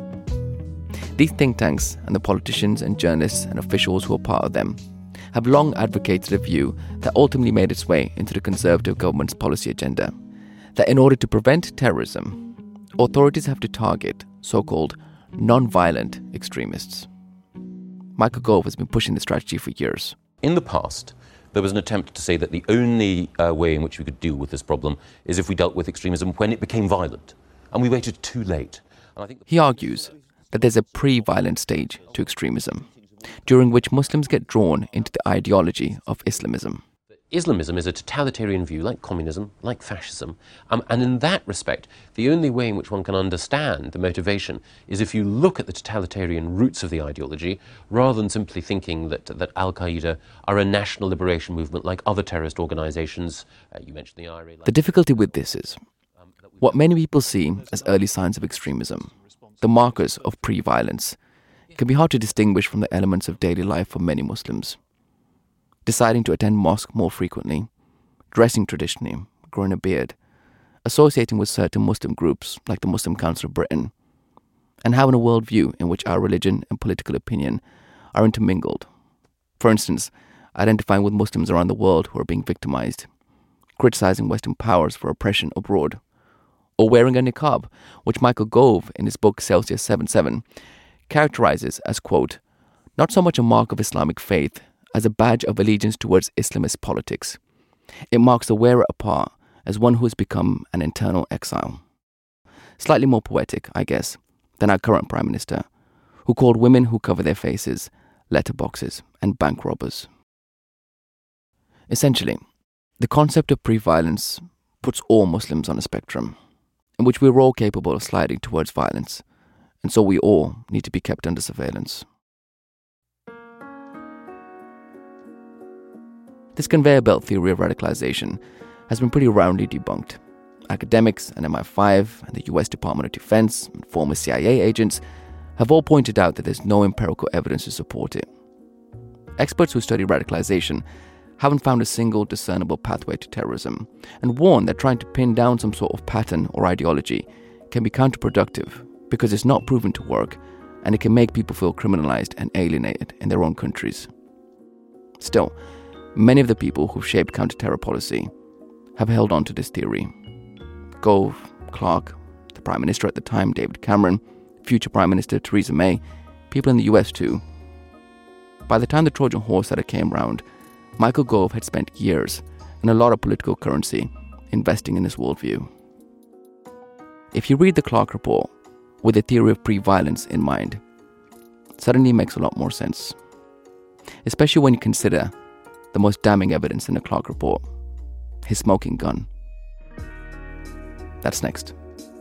Speaker 4: These think tanks and the politicians and journalists and officials who are part of them have long advocated a view that ultimately made its way into the Conservative government's policy agenda, that in order to prevent terrorism, authorities have to target so-called non-violent extremists. Michael Gove has been pushing this strategy for years.
Speaker 9: In the past, there was an attempt to say that the only way in which we could deal with this problem is if we dealt with extremism when it became violent. And we waited too late. And I think
Speaker 4: he argues that there's a pre-violent stage to extremism, during which Muslims get drawn into the ideology of Islamism.
Speaker 9: Islamism is a totalitarian view, like communism, like fascism, and in that respect, the only way in which one can understand the motivation is if you look at the totalitarian roots of the ideology, rather than simply thinking that Al-Qaeda are a national liberation movement like other terrorist organizations. You mentioned the IRA.
Speaker 4: The difficulty with this is, what many people see as early signs of extremism, the markers of pre-violence, can be hard to distinguish from the elements of daily life for many Muslims. Deciding to attend mosque more frequently, dressing traditionally, growing a beard, associating with certain Muslim groups like the Muslim Council of Britain, and having a worldview in which our religion and political opinion are intermingled. For instance, identifying with Muslims around the world who are being victimized, criticizing Western powers for oppression abroad, or wearing a niqab, which Michael Gove, in his book Celsius 77, characterizes as, quote, not so much a mark of Islamic faith as a badge of allegiance towards Islamist politics. It marks the wearer apart as one who has become an internal exile. Slightly more poetic, I guess, than our current Prime Minister, who called women who cover their faces letterboxes and bank robbers. Essentially, the concept of pre-violence puts all Muslims on a spectrum, in which we're all capable of sliding towards violence, and so we all need to be kept under surveillance. His conveyor belt theory of radicalization has been pretty roundly debunked. Academics and MI5 and the US Department of Defense and former CIA agents have all pointed out that there's no empirical evidence to support it. Experts who study radicalization haven't found a single discernible pathway to terrorism and warn that trying to pin down some sort of pattern or ideology can be counterproductive because it's not proven to work and it can make people feel criminalized and alienated in their own countries. Still, many of the people who've shaped counter-terror policy have held on to this theory. Gove, Clark, the Prime Minister at the time, David Cameron, future Prime Minister Theresa May, people in the US too. By the time the Trojan horse era came round, Michael Gove had spent years and a lot of political currency investing in his worldview. If you read the Clark report with the theory of pre-violence in mind, it suddenly makes a lot more sense. Especially when you consider the most damning evidence in the Clark report, his smoking gun. That's next.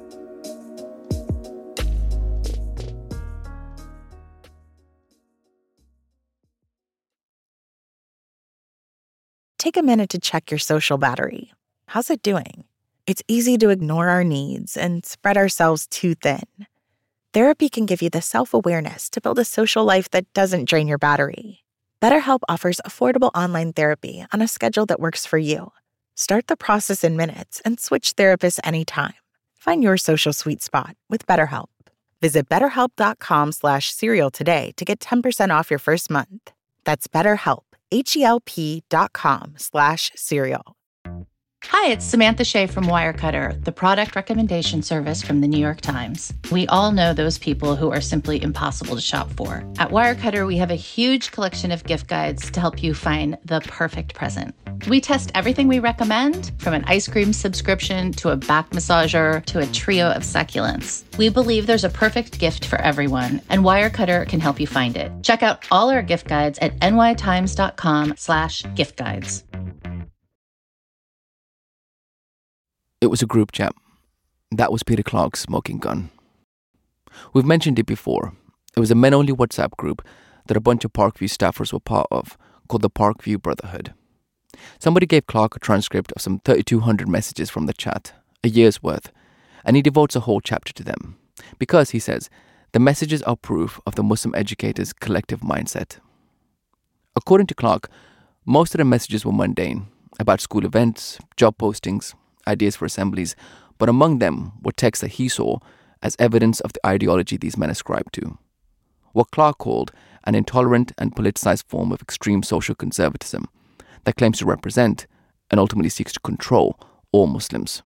Speaker 13: Take a minute to check your social battery. How's it doing? It's easy to ignore our needs and spread ourselves too thin. Therapy can give you the self-awareness to build a social life that doesn't drain your battery. BetterHelp offers affordable online therapy on a schedule that works for you. Start the process in minutes and switch therapists anytime. Find your social sweet spot with BetterHelp. Visit BetterHelp.com/serial today to get 10% off your first month. That's BetterHelp, HELP.com/serial.
Speaker 14: Hi, it's Samantha Shea from Wirecutter, the product recommendation service from the New York Times. We all know those people who are simply impossible to shop for. At Wirecutter, we have a huge collection of gift guides to help you find the perfect present. We test everything we recommend, from an ice cream subscription to a back massager to a trio of succulents. We believe there's a perfect gift for everyone, and Wirecutter can help you find it. Check out all our gift guides at nytimes.com/gift guides.
Speaker 4: It was a group chat. That was Peter Clark's smoking gun. We've mentioned it before. It was a men-only WhatsApp group that a bunch of Parkview staffers were part of, called the Parkview Brotherhood. Somebody gave Clark a transcript of some 3,200 messages from the chat, a year's worth, and he devotes a whole chapter to them, because, he says, the messages are proof of the Muslim educators' collective mindset. According to Clark, most of the messages were mundane, about school events, job postings, ideas for assemblies, but among them were texts that he saw as evidence of the ideology these men ascribed to. What Clark called an intolerant and politicized form of extreme social conservatism that claims to represent and ultimately seeks to control all Muslims.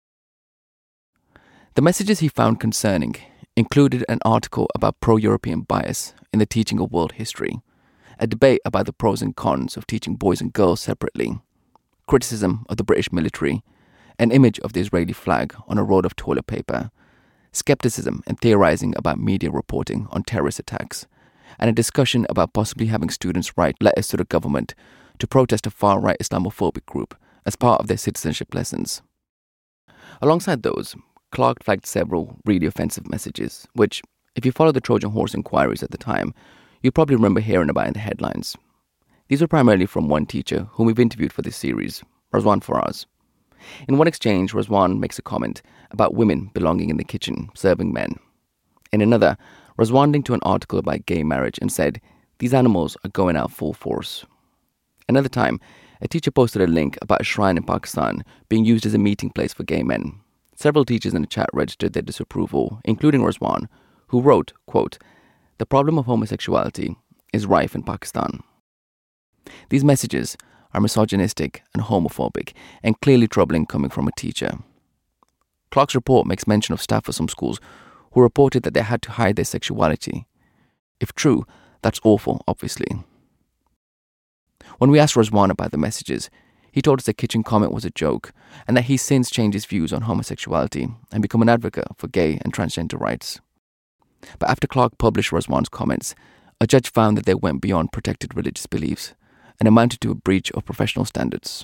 Speaker 4: The messages he found concerning included an article about pro-European bias in the teaching of world history, a debate about the pros and cons of teaching boys and girls separately, criticism of the British military, an image of the Israeli flag on a roll of toilet paper, skepticism and theorizing about media reporting on terrorist attacks, and a discussion about possibly having students write letters to the government to protest a far-right Islamophobic group as part of their citizenship lessons. Alongside those, Clark flagged several really offensive messages, which, if you follow the Trojan Horse inquiries at the time, you probably remember hearing about in the headlines. These were primarily from one teacher whom we've interviewed for this series, Razwan Faraz. In one exchange, Razwan makes a comment about women belonging in the kitchen, serving men. In another, Razwan linked to an article about gay marriage and said, "These animals are going out full force." Another time, a teacher posted a link about a shrine in Pakistan being used as a meeting place for gay men. Several teachers in the chat registered their disapproval, including Razwan, who wrote, quote, "The problem of homosexuality is rife in Pakistan." These messages are misogynistic and homophobic and clearly troubling coming from a teacher. Clark's report makes mention of staff at some schools who reported that they had to hide their sexuality. If true, that's awful, obviously. When we asked Razwan about the messages, he told us the kitchen comment was a joke and that he's since changed his views on homosexuality and become an advocate for gay and transgender rights. But after Clark published Razwan's comments, a judge found that they went beyond protected religious beliefs and amounted to a breach of professional standards.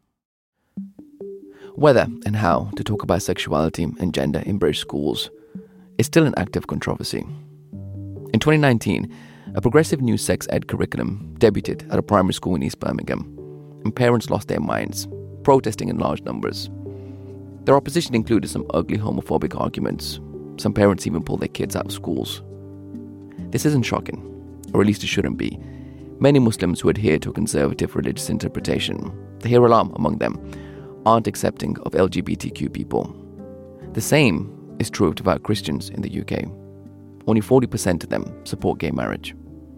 Speaker 4: Whether and how to talk about sexuality and gender in British schools is still an active controversy. In 2019, a progressive new sex ed curriculum debuted at a primary school in East Birmingham, and parents lost their minds, protesting in large numbers. Their opposition included some ugly homophobic arguments. Some parents even pulled their kids out of schools. This isn't shocking, or at least it shouldn't be. Many Muslims who adhere to a conservative religious interpretation, the Tahrir al-Alam among them, aren't accepting of LGBTQ people. The same is true of devout Christians in the UK. Only 40% of them support gay marriage.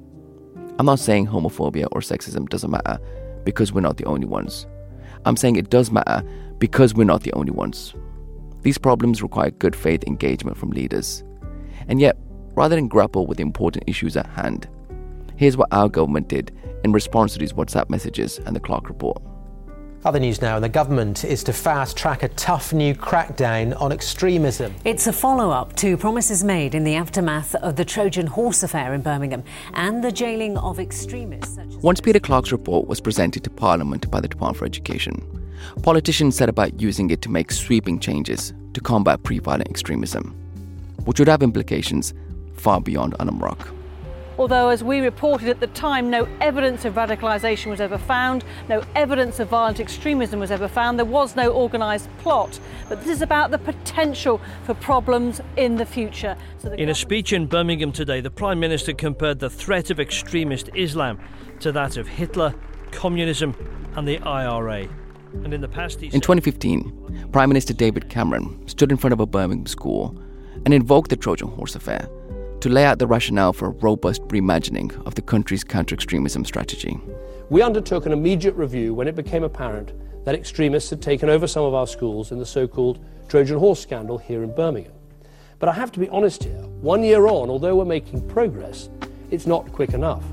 Speaker 4: I'm not saying homophobia or sexism doesn't matter because we're not the only ones. I'm saying it does matter because we're not the only ones. These problems require good faith engagement from leaders. And yet, rather than grapple with the important issues at hand, here's what our government did in response to these WhatsApp messages and the Clark report.
Speaker 15: Other news now, the government is to fast-track a tough new crackdown on extremism.
Speaker 16: It's a follow-up to promises made in the aftermath of the Trojan Horse affair in Birmingham and the jailing of extremists.
Speaker 4: Once Peter Clark's report was presented to Parliament by the Department for Education, politicians set about using it to make sweeping changes to combat pre-violent extremism, which would have implications far beyond Anam Rock.
Speaker 17: Although, as we reported at the time, no evidence of radicalisation was ever found, no evidence of violent extremism was ever found, there was no organised plot. But this is about the potential for problems in the future.
Speaker 18: In a speech in Birmingham today, the Prime Minister compared the threat of extremist Islam to that of Hitler, communism and the IRA. And in the past,
Speaker 4: in 2015, Prime Minister David Cameron stood in front of a Birmingham school and invoked the Trojan Horse affair to lay out the rationale for a robust reimagining of the country's counter-extremism strategy.
Speaker 19: We undertook an immediate review when it became apparent that extremists had taken over some of our schools in the so-called Trojan Horse scandal here in Birmingham. But I have to be honest here, 1 year on, although we're making progress, it's not quick enough.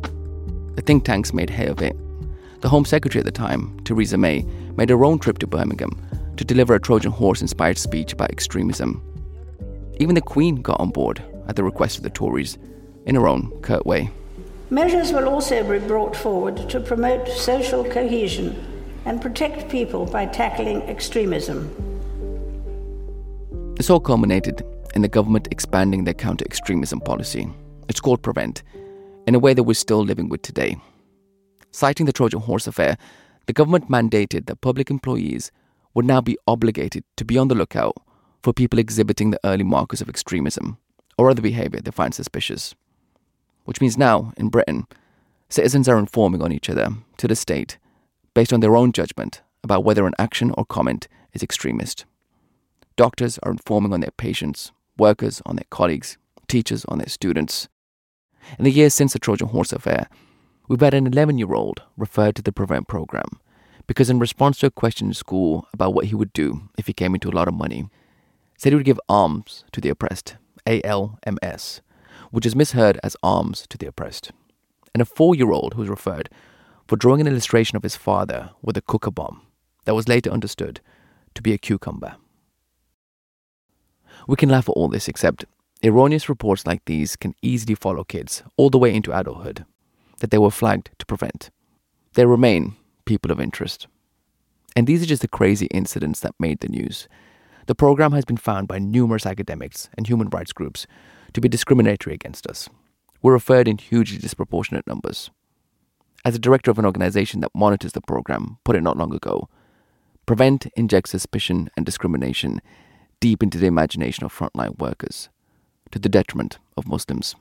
Speaker 4: The think tanks made hay of it. The Home Secretary at the time, Theresa May, made her own trip to Birmingham to deliver a Trojan Horse-inspired speech about extremism. Even the Queen got on board at the request of the Tories, in her own curt way.
Speaker 20: Measures will also be brought forward to promote social cohesion and protect people by tackling extremism.
Speaker 4: This all culminated in the government expanding their counter-extremism policy. It's called PREVENT, in a way that we're still living with today. Citing the Trojan Horse affair, the government mandated that public employees would now be obligated to be on the lookout for people exhibiting the early markers of extremism or other behaviour they find suspicious. Which means now, in Britain, citizens are informing on each other, to the state, based on their own judgment about whether an action or comment is extremist. Doctors are informing on their patients, workers on their colleagues, teachers on their students. In the years since the Trojan Horse affair, we've had an 11-year-old referred to the PREVENT programme because in response to a question in school about what he would do if he came into a lot of money, said he would give alms to the oppressed, ALMS, which is misheard as arms to the oppressed. And a 4-year-old who was referred for drawing an illustration of his father with a cooker bomb that was later understood to be a cucumber. We can laugh at all this, except erroneous reports like these can easily follow kids all the way into adulthood, that they were flagged to prevent. They remain people of interest. And these are just the crazy incidents that made the news. The program has been found by numerous academics and human rights groups to be discriminatory against us. We're referred in hugely disproportionate numbers. As the director of an organization that monitors the program put it not long ago, PREVENT injects suspicion and discrimination deep into the imagination of frontline workers, to the detriment of Muslims.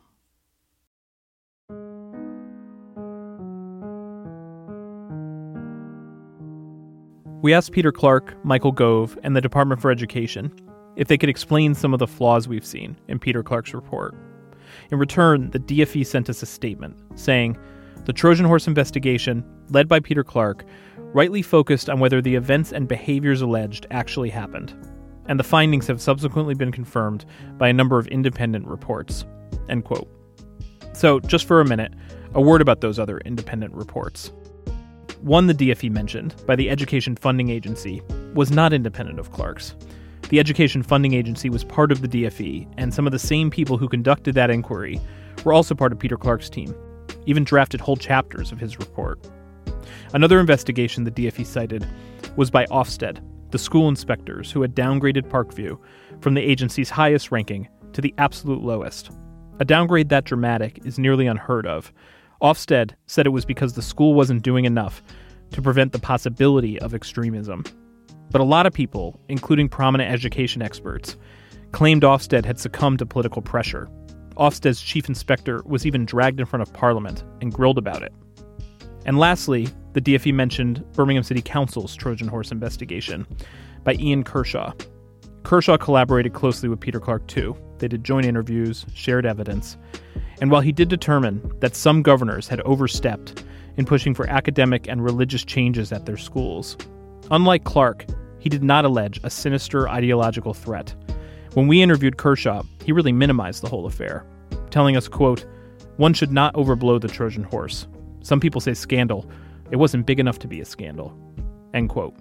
Speaker 5: We asked Peter Clark, Michael Gove, and the Department for Education if they could explain some of the flaws we've seen in Peter Clark's report. In return, the DFE sent us a statement saying, the Trojan Horse investigation, led by Peter Clark, rightly focused on whether the events and behaviors alleged actually happened, and the findings have subsequently been confirmed by a number of independent reports. End quote. So, just for a minute, a word about those other independent reports. One the DFE mentioned, by the Education Funding Agency, was not independent of Clark's. The Education Funding Agency was part of the DFE, and some of the same people who conducted that inquiry were also part of Peter Clark's team, even drafted whole chapters of his report. Another investigation the DFE cited was by Ofsted, the school inspectors who had downgraded Parkview from the agency's highest ranking to the absolute lowest. A downgrade that dramatic is nearly unheard of. Ofsted said it was because the school wasn't doing enough to prevent the possibility of extremism. But a lot of people, including prominent education experts, claimed Ofsted had succumbed to political pressure. Ofsted's chief inspector was even dragged in front of Parliament and grilled about it. And lastly, the DfE mentioned Birmingham City Council's Trojan Horse investigation by Ian Kershaw. Kershaw collaborated closely with Peter Clarke too. They did joint interviews, shared evidence, and while he did determine that some governors had overstepped in pushing for academic and religious changes at their schools, unlike Clarke, he did not allege a sinister ideological threat. When we interviewed Kershaw, he really minimized the whole affair, telling us, quote, "One should not overblow the Trojan horse. Some people say scandal. It wasn't big enough to be a scandal." End quote.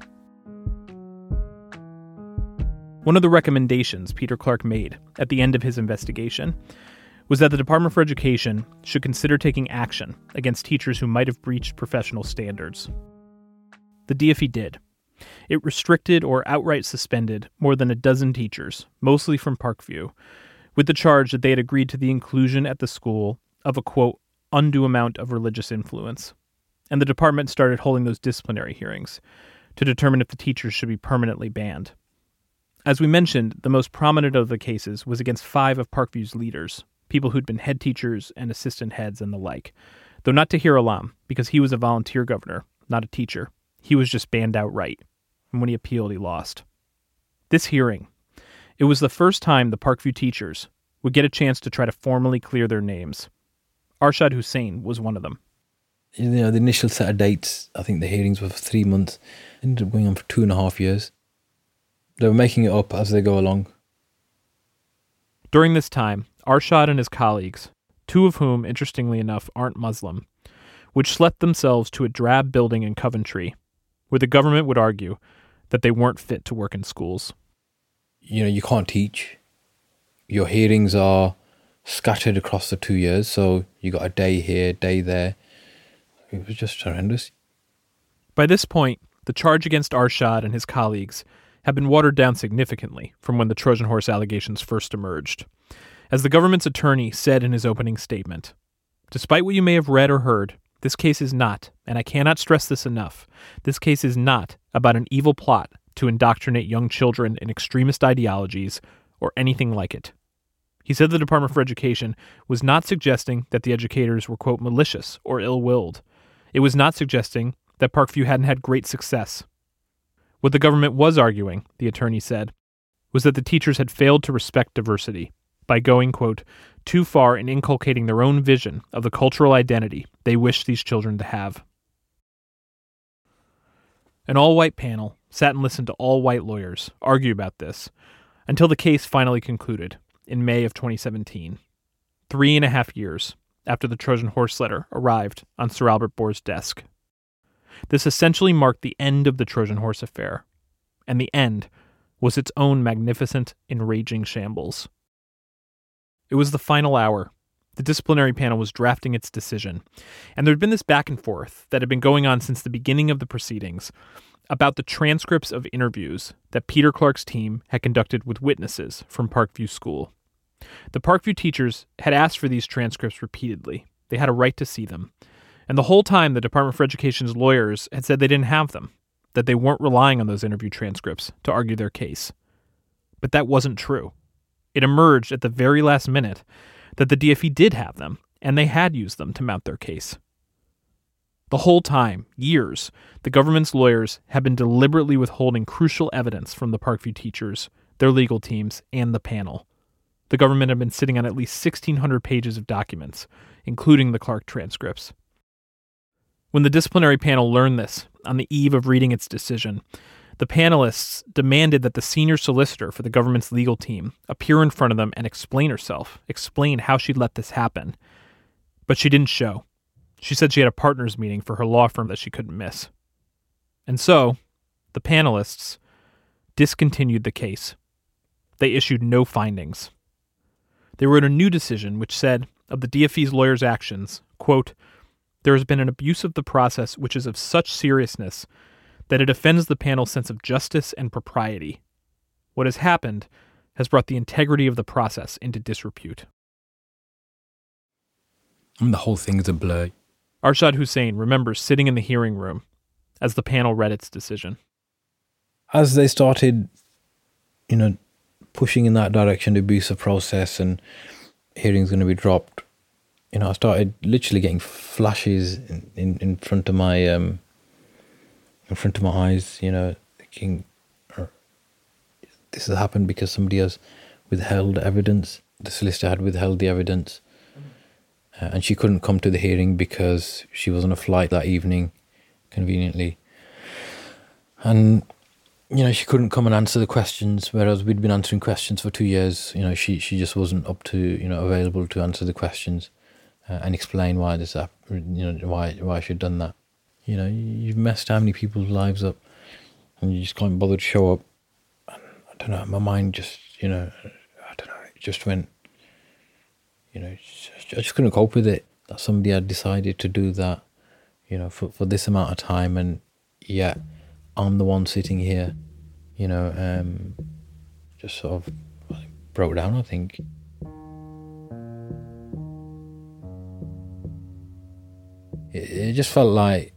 Speaker 5: One of the recommendations Peter Clarke made at the end of his investigation was that the Department for Education should consider taking action against teachers who might have breached professional standards. The DfE did. It restricted or outright suspended more than a dozen teachers, mostly from Parkview, with the charge that they had agreed to the inclusion at the school of a, quote, undue amount of religious influence. And the department started holding those disciplinary hearings to determine if the teachers should be permanently banned. As we mentioned, the most prominent of the cases was against 5 of Parkview's leaders, people who'd been head teachers and assistant heads and the like, though not Tahir Alam, because he was a volunteer governor, not a teacher. He was just banned outright, and when he appealed, he lost. This hearing, it was the first time the Parkview teachers would get a chance to try to formally clear their names. Arshad Hussain was one of them.
Speaker 21: You know, the initial set of dates, I think the hearings were for 3 months, ended up going on for 2.5 years. They were making it up as they go along.
Speaker 5: During this time, Arshad and his colleagues, 2 of whom, interestingly enough, aren't Muslim, would schlep themselves to a drab building in Coventry, where the government would argue that they weren't fit to work in schools.
Speaker 21: You know, you can't teach. Your hearings are scattered across the 2 years, so you got a day here, day there. It was just horrendous.
Speaker 5: By this point, the charge against Arshad and his colleagues had been watered down significantly from when the Trojan Horse allegations first emerged. As the government's attorney said in his opening statement, "Despite what you may have read or heard, this case is not, and I cannot stress this enough, this case is not about an evil plot to indoctrinate young children in extremist ideologies or anything like it." He said the Department for Education was not suggesting that the educators were, quote, malicious or ill-willed. It was not suggesting that Parkview hadn't had great success. What the government was arguing, the attorney said, was that the teachers had failed to respect diversity by going, quote, too far in inculcating their own vision of the cultural identity they wished these children to have. An all-white panel sat and listened to all-white lawyers argue about this until the case finally concluded in May of 2017, 3.5 years after the Trojan Horse letter arrived on Sir Albert Bohr's desk. This essentially marked the end of the Trojan Horse affair, and the end was its own magnificent, enraging shambles. It was the final hour. The disciplinary panel was drafting its decision, and there had been this back and forth that had been going on since the beginning of the proceedings about the transcripts of interviews that Peter Clarke's team had conducted with witnesses from Parkview School. The Parkview teachers had asked for these transcripts repeatedly. They had a right to see them. And the whole time, the Department for Education's lawyers had said they didn't have them, that they weren't relying on those interview transcripts to argue their case. But that wasn't true. It emerged at the very last minute that the DfE did have them, and they had used them to mount their case. The whole time, years, the government's lawyers had been deliberately withholding crucial evidence from the Parkview teachers, their legal teams, and the panel. The government had been sitting on at least 1,600 pages of documents, including the Clarke transcripts. When the disciplinary panel learned this, on the eve of reading its decision, the panelists demanded that the senior solicitor for the government's legal team appear in front of them and explain herself, explain how she'd let this happen. But she didn't show. She said she had a partners meeting for her law firm that she couldn't miss. And so, the panelists discontinued the case. They issued no findings. They wrote a new decision which said of the DfE's lawyers' actions, quote, there has been an abuse of the process which is of such seriousness that it offends the panel's sense of justice and propriety. What has happened has brought the integrity of the process into disrepute.
Speaker 21: I mean, the whole thing is a blur.
Speaker 5: Arshad Hussain remembers sitting in the hearing room as the panel read its decision.
Speaker 21: As they started, pushing in that direction, the abusive process and hearings going to be dropped, I started literally getting flashes in front of my eyes, thinking, this has happened because somebody has withheld evidence. The solicitor had withheld the evidence, and she couldn't come to the hearing because she was on a flight that evening, conveniently. And, she couldn't come and answer the questions, whereas we'd been answering questions for 2 years. She just wasn't up to, available to answer the questions and explain why this happened, why she'd done that. You've messed how many people's lives up, and you just can't bother to show up. And I don't know, my mind just, it just went, I just couldn't cope with it, that somebody had decided to do that, for this amount of time, and yet I'm the one sitting here, just sort of broke down, I think. It just felt like,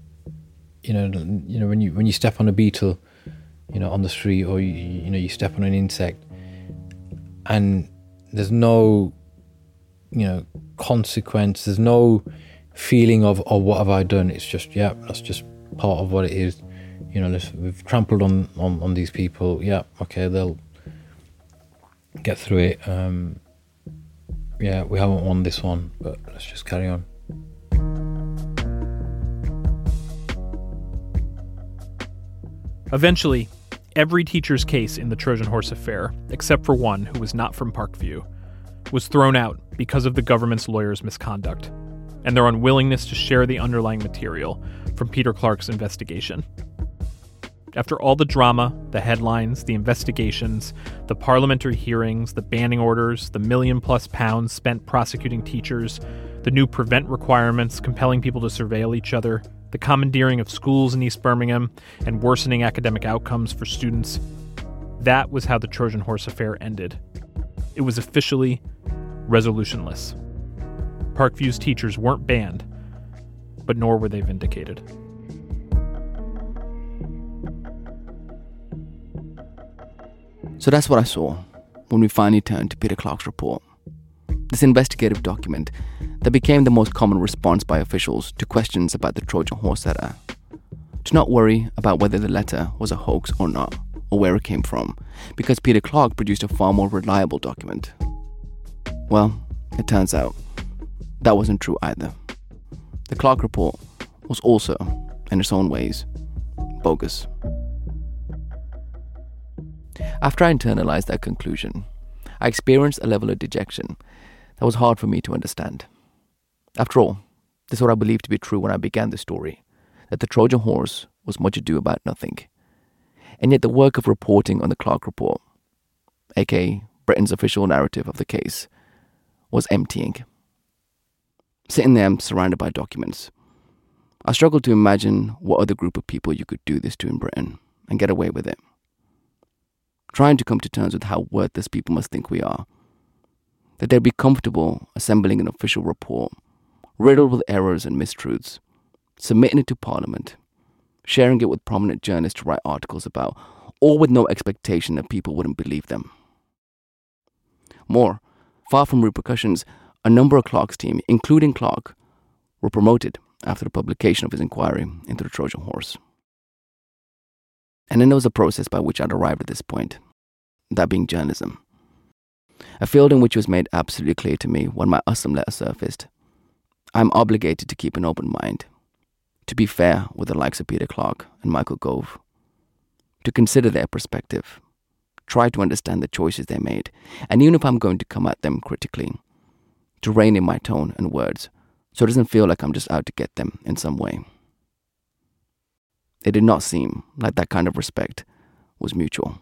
Speaker 21: when you step on a beetle, on the street, or you step on an insect, and there's no, consequence. There's no feeling of, oh, what have I done? It's just, yeah, that's just part of what it is. We've trampled on these people. Yeah, okay, they'll get through it. Yeah, we haven't won this one, but let's just carry on.
Speaker 5: Eventually, every teacher's case in the Trojan Horse affair, except for one who was not from Parkview, was thrown out because of the government's lawyers' misconduct and their unwillingness to share the underlying material from Peter Clarke's investigation. After all the drama, the headlines, the investigations, the parliamentary hearings, the banning orders, the £1 million+ spent prosecuting teachers, the new prevent requirements compelling people to surveil each other, the commandeering of schools in East Birmingham, and worsening academic outcomes for students, that was how the Trojan Horse affair ended. It was officially resolutionless. Parkview's teachers weren't banned, but nor were they vindicated.
Speaker 4: So that's what I saw when we finally turned to Peter Clarke's report. This investigative document that became the most common response by officials to questions about the Trojan Horse letter. To not worry about whether the letter was a hoax or not, or where it came from, because Peter Clarke produced a far more reliable document. Well, it turns out that wasn't true either. The Clarke report was also, in its own ways, bogus. After I internalized that conclusion, I experienced a level of dejection that was hard for me to understand. After all, this is what I believed to be true when I began the story, that the Trojan Horse was much ado about nothing. And yet the work of reporting on the Clarke report, aka Britain's official narrative of the case, was emptying. Sitting there surrounded by documents, I struggled to imagine what other group of people you could do this to in Britain and get away with it. Trying to come to terms with how worthless people must think we are, that they'd be comfortable assembling an official report, riddled with errors and mistruths, submitting it to Parliament, sharing it with prominent journalists to write articles about, all with no expectation that people wouldn't believe them. More, far from repercussions, a number of Clarke's team, including Clarke, were promoted after the publication of his inquiry into the Trojan Horse. And then there was a process by which I'd arrived at this point, that being journalism. A field in which was made absolutely clear to me when my Aslam letter surfaced. I'm obligated to keep an open mind, to be fair with the likes of Peter Clarke and Michael Gove, to consider their perspective, try to understand the choices they made, and even if I'm going to come at them critically, to rein in my tone and words so it doesn't feel like I'm just out to get them in some way. It did not seem like that kind of respect was mutual.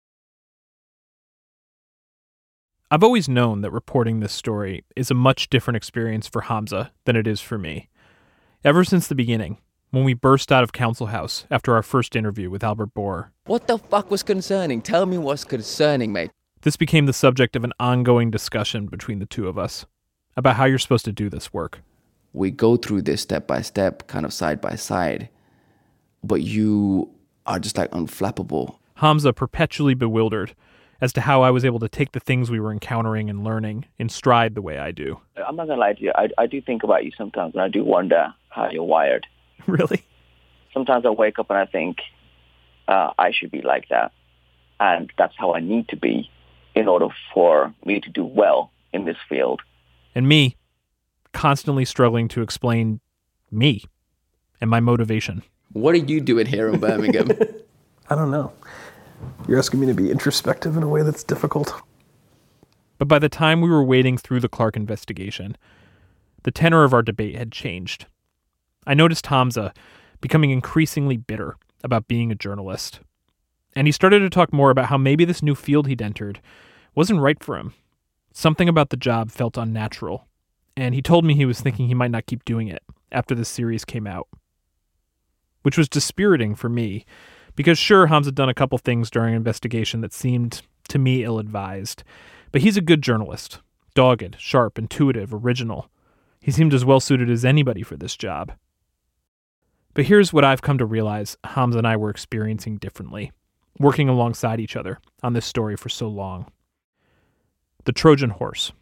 Speaker 5: I've always known that reporting this story is a much different experience for Hamza than it is for me. Ever since the beginning, when we burst out of Council House after our first interview with Albert Bohr.
Speaker 4: What the fuck was concerning? Tell me what's concerning, mate.
Speaker 5: This became the subject of an ongoing discussion between the two of us about how you're supposed to do this work.
Speaker 4: We go through this step by step, kind of side by side. but you are just like unflappable.
Speaker 5: Hamza perpetually bewildered as to how I was able to take the things we were encountering and learning in stride the way I do.
Speaker 3: I'm not going to lie to you. I do think about you sometimes, and I do wonder how you're wired.
Speaker 5: Really?
Speaker 3: Sometimes I wake up and I think I should be like that. And that's how I need to be in order for me to do well in this field.
Speaker 5: And me, constantly struggling to explain me and my motivation.
Speaker 4: What are you doing here in Birmingham?
Speaker 1: I don't know. You're asking me to be introspective in a way that's difficult.
Speaker 5: But by the time we were wading through the Clark investigation, the tenor of our debate had changed. I noticed Hamza becoming increasingly bitter about being a journalist. And he started to talk more about how maybe this new field he'd entered wasn't right for him. Something about the job felt unnatural. And he told me he was thinking he might not keep doing it after this series came out. Which was dispiriting for me, because sure, Hamza had done a couple things during an investigation that seemed, to me, ill-advised. But he's a good journalist. Dogged, sharp, intuitive, original. He seemed as well-suited as anybody for this job. But here's what I've come to realize Hamza and I were experiencing differently, working alongside each other on this story for so long. The Trojan Horse.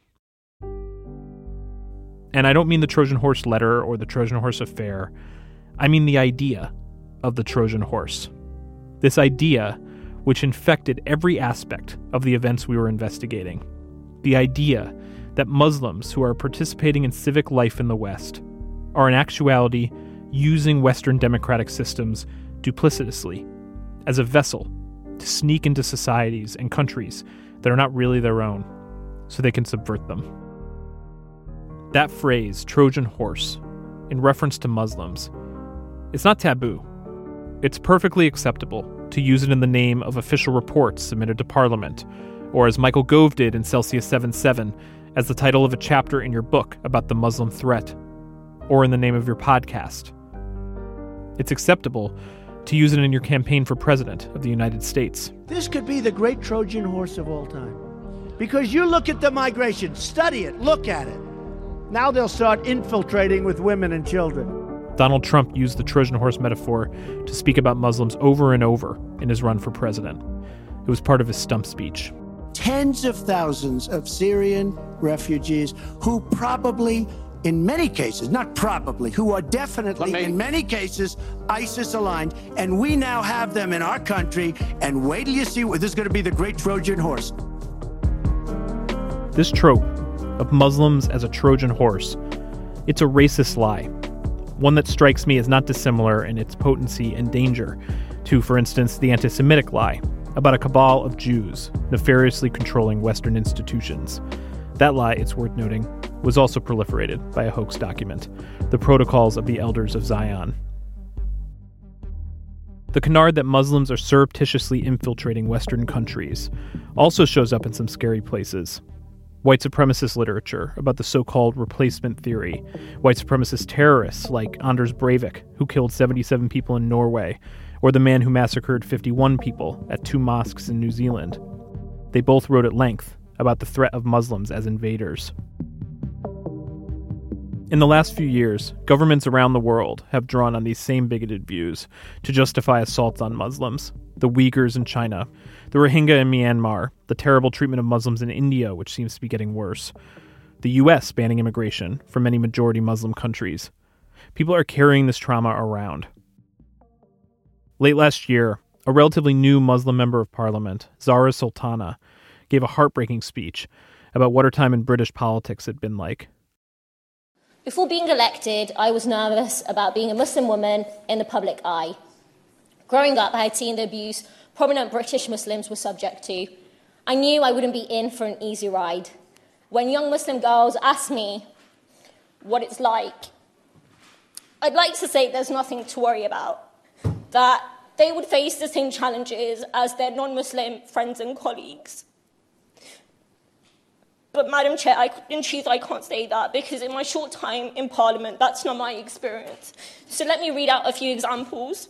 Speaker 5: And I don't mean the Trojan Horse letter or the Trojan Horse affair. I mean the idea of the Trojan Horse. This idea which infected every aspect of the events we were investigating. The idea that Muslims who are participating in civic life in the West are in actuality using Western democratic systems duplicitously as a vessel to sneak into societies and countries that are not really their own, so they can subvert them. That phrase, Trojan Horse, in reference to Muslims, it's not taboo. It's perfectly acceptable to use it in the name of official reports submitted to Parliament, or as Michael Gove did in Celsius 7.7, as the title of a chapter in your book about the Muslim threat, or in the name of your podcast. It's acceptable to use it in your campaign for president of the United States.
Speaker 22: This could be the great Trojan horse of all time. Because you look at the migration, study it, look at it. Now they'll start infiltrating with women and children.
Speaker 5: Donald Trump used the Trojan horse metaphor to speak about Muslims over and over in his run for president. It was part of his stump speech.
Speaker 22: Tens of thousands of Syrian refugees who probably, in many cases, not probably, who are definitely, in many cases, ISIS aligned, and we now have them in our country, and wait till you see what this is going to be, the great Trojan horse.
Speaker 5: This trope of Muslims as a Trojan horse, it's a racist lie. One that strikes me as not dissimilar in its potency and danger to, for instance, the anti-Semitic lie about a cabal of Jews nefariously controlling Western institutions. That lie, it's worth noting, was also proliferated by a hoax document, the Protocols of the Elders of Zion. The canard that Muslims are surreptitiously infiltrating Western countries also shows up in some scary places. White supremacist literature about the so-called replacement theory, white supremacist terrorists like Anders Breivik, who killed 77 people in Norway, or the man who massacred 51 people at 2 mosques in New Zealand. They both wrote at length about the threat of Muslims as invaders. In the last few years, governments around the world have drawn on these same bigoted views to justify assaults on Muslims. The Uyghurs in China, the Rohingya in Myanmar, the terrible treatment of Muslims in India, which seems to be getting worse, the U.S. banning immigration from many majority Muslim countries. People are carrying this trauma around. Late last year, a relatively new Muslim member of parliament, Zahra Sultana, gave a heartbreaking speech about what her time in British politics had been like.
Speaker 23: Before being elected, I was nervous about being a Muslim woman in the public eye. Growing up, I had seen the abuse prominent British Muslims were subject to. I knew I wouldn't be in for an easy ride. When young Muslim girls ask me what it's like, I'd like to say there's nothing to worry about, that they would face the same challenges as their non-Muslim friends and colleagues. But Madam Chair, in truth, I can't say that because in my short time in Parliament, that's not my experience. So let me read out a few examples.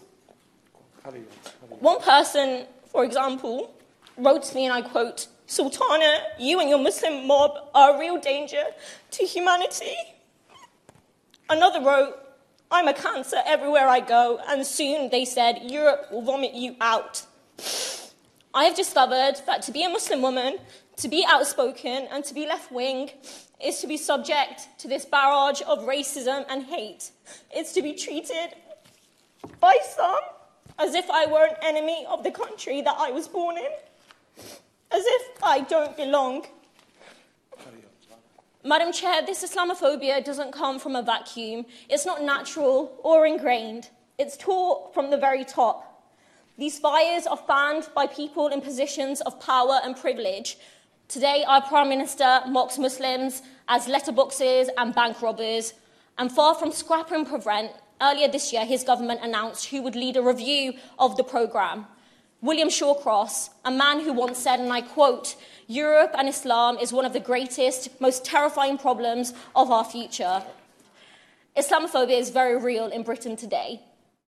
Speaker 23: One person, for example, wrote to me, and I quote, "Sultana, you and your Muslim mob are a real danger to humanity." Another wrote, I'm a cancer everywhere I go, and soon, they said, Europe will vomit you out. I have discovered that to be a Muslim woman, to be outspoken, and to be left-wing is to be subject to this barrage of racism and hate. It's to be treated by some as if I were an enemy of the country that I was born in, as if I don't belong. Madam Chair, this Islamophobia doesn't come from a vacuum. It's not natural or ingrained. It's taught from the very top. These fires are fanned by people in positions of power and privilege. Today, our Prime Minister mocks Muslims as letterboxes and bank robbers. And far from scrap and prevent, earlier this year, his government announced who would lead a review of the programme. William Shawcross, a man who once said, and I quote, "Europe and Islam is one of the greatest, most terrifying problems of our future." Islamophobia is very real in Britain today.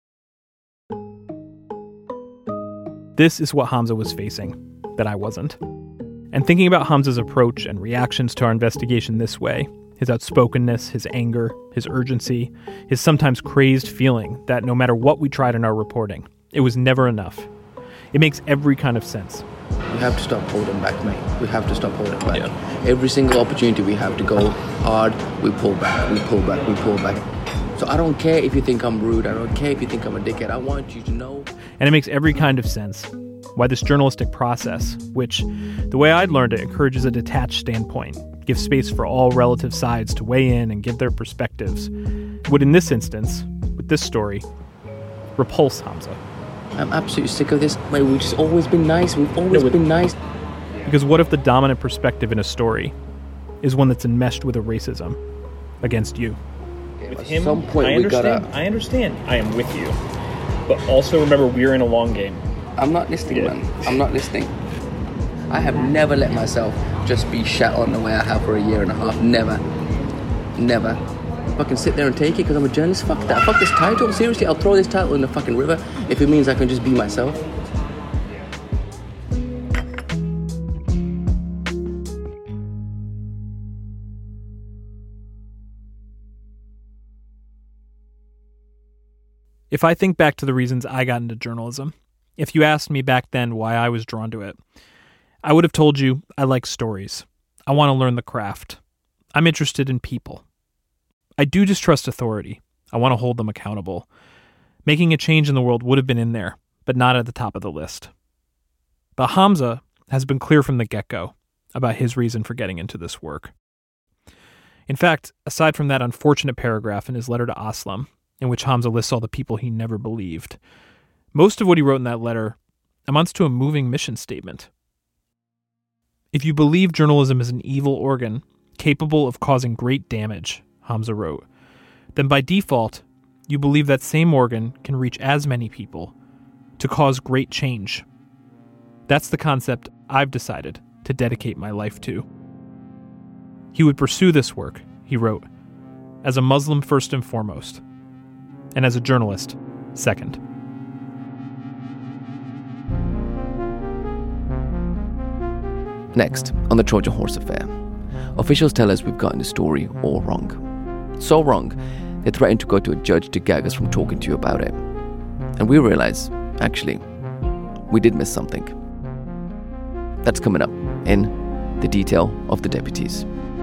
Speaker 2: This is what Hamza was facing, that I wasn't. And thinking about Hamza's approach and reactions to our investigation this way, his outspokenness, his anger, his urgency, his sometimes crazed feeling that no matter what we tried in our reporting, it was never enough. It makes every kind of sense.
Speaker 4: We have to stop holding back, mate. We have to stop holding back. Yeah. Every single opportunity we have to go hard, we pull back, we pull back, we pull back. So I don't care if you think I'm rude. I don't care if you think I'm a dickhead. I want you to know.
Speaker 2: And it makes every kind of sense why this journalistic process, which, the way I'd learned it, encourages a detached standpoint, gives space for all relative sides to weigh in and give their perspectives, would in this instance, with this story, repulse Hamza.
Speaker 4: I'm absolutely sick of this. Mate, we've just always been nice. We've always been nice.
Speaker 2: Because what if the dominant perspective in a story is one that's enmeshed with a racism against you?
Speaker 5: With him, I understand. I am with you. But also remember, we're in a long game.
Speaker 4: I'm not listening, man. I'm not listening. I have never let myself just be shat on the way I have for a year and a half. Never. Never. Fucking sit there and take it because I'm a journalist. Fuck that. Fuck this title. Seriously, I'll throw this title in the fucking river if it means I can just be myself.
Speaker 2: If I think back to the reasons I got into journalism, if you asked me back then why I was drawn to it, I would have told you I like stories. I want to learn the craft. I'm interested in people. I do distrust authority. I want to hold them accountable. Making a change in the world would have been in there, but not at the top of the list. But Hamza has been clear from the get-go about his reason for getting into this work. In fact, aside from that unfortunate paragraph in his letter to Aslam, in which Hamza lists all the people he never believed, most of what he wrote in that letter amounts to a moving mission statement. If you believe journalism is an evil organ capable of causing great damage, Hamza wrote, then by default, you believe that same organ can reach as many people to cause great change. That's the concept I've decided to dedicate my life to. He would pursue this work, he wrote, as a Muslim first and foremost, and as a journalist second.
Speaker 4: Next, on the Trojan Horse affair, officials tell us we've gotten the story all wrong. So wrong, they threatened to go to a judge to gag us from talking to you about it. And we realize, actually, we did miss something. That's coming up in The Detail of the Deputies.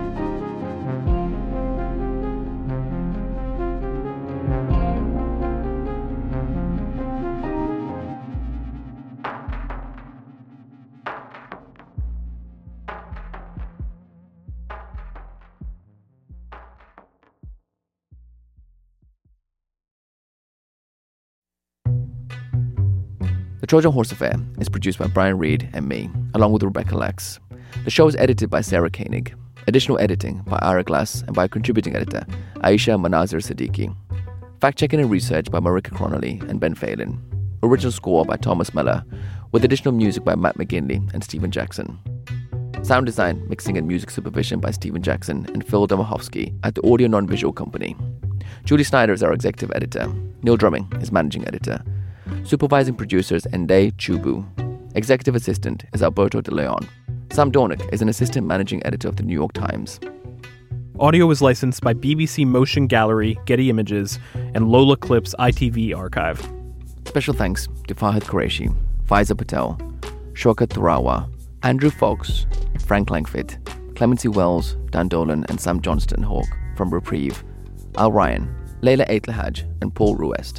Speaker 4: The Trojan Horse Affair is produced by Brian Reed and me, along with Rebecca Lax. The show is edited by Sarah Koenig. Additional editing by Ira Glass and by contributing editor Aisha Manazir Siddiqui. Fact-checking and research by Marika Cronley and Ben Phelan. Original score by Thomas Meller, with additional music by Matt McGinley and Stephen Jackson. Sound design, mixing and music supervision by Stephen Jackson and Phil Domahovsky at the Audio Non-Visual Company. Julie Snyder is our executive editor. Neil Drumming is managing editor. Supervising producers Nday Chubu. Executive assistant is Alberto De Leon. Sam Dornick is an assistant managing editor of the New York Times.
Speaker 5: Audio was licensed by BBC Motion Gallery, Getty Images, and Lola Clip's ITV archive.
Speaker 4: Special thanks to Fahad Qureshi, Faiza Patel, Shaukat Thurawa, Andrew Fox, Frank Langford, Clemency Wells, Dan Dolan, and Sam Johnston Hawke from Reprieve, Al Ryan, Layla Aitlahaj, and Paul Ruest.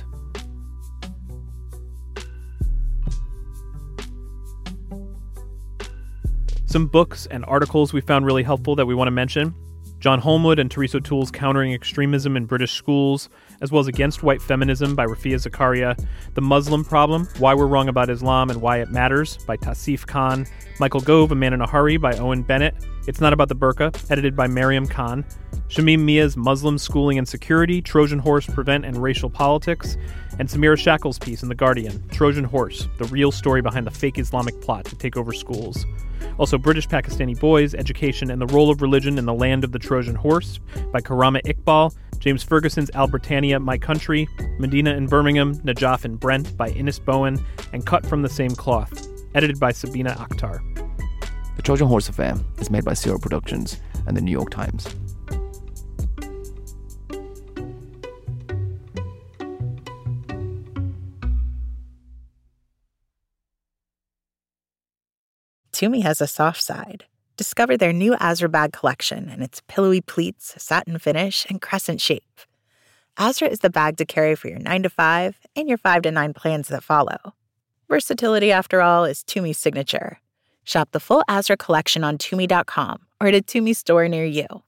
Speaker 5: Some books and articles we found really helpful that we want to mention. John Holmwood and Teresa O'Toole's Countering Extremism in British Schools, as well as Against White Feminism by Rafia Zakaria, The Muslim Problem, Why We're Wrong About Islam and Why It Matters by Tasif Khan, Michael Gove, A Man in a Hurry by Owen Bennett, It's Not About the Burqa, edited by Mariam Khan, Shamim Mia's Muslim Schooling and Security, Trojan Horse, Prevent and Racial Politics, and Samira Shackle's piece in The Guardian, Trojan Horse, the real story behind the fake Islamic plot to take over schools. Also, British Pakistani Boys, Education and the Role of Religion in the Land of the Trojan Horse by Karama Iqbal, James Ferguson's Al Britannia, My Country, Medina and Birmingham, Najaf and Brent by Innes Bowen, and Cut from the Same Cloth, edited by Sabina Akhtar.
Speaker 4: The Trojan Horse Affair is made by Zero Productions and the New York Times.
Speaker 13: Tumi has a soft side. Discover their new Azra bag collection and its pillowy pleats, satin finish, and crescent shape. Azra is the bag to carry for your 9 to 5 and your 5 to 9 plans that follow. Versatility, after all, is Tumi's signature. Shop the full Azra collection on Tumi.com or at a Tumi store near you.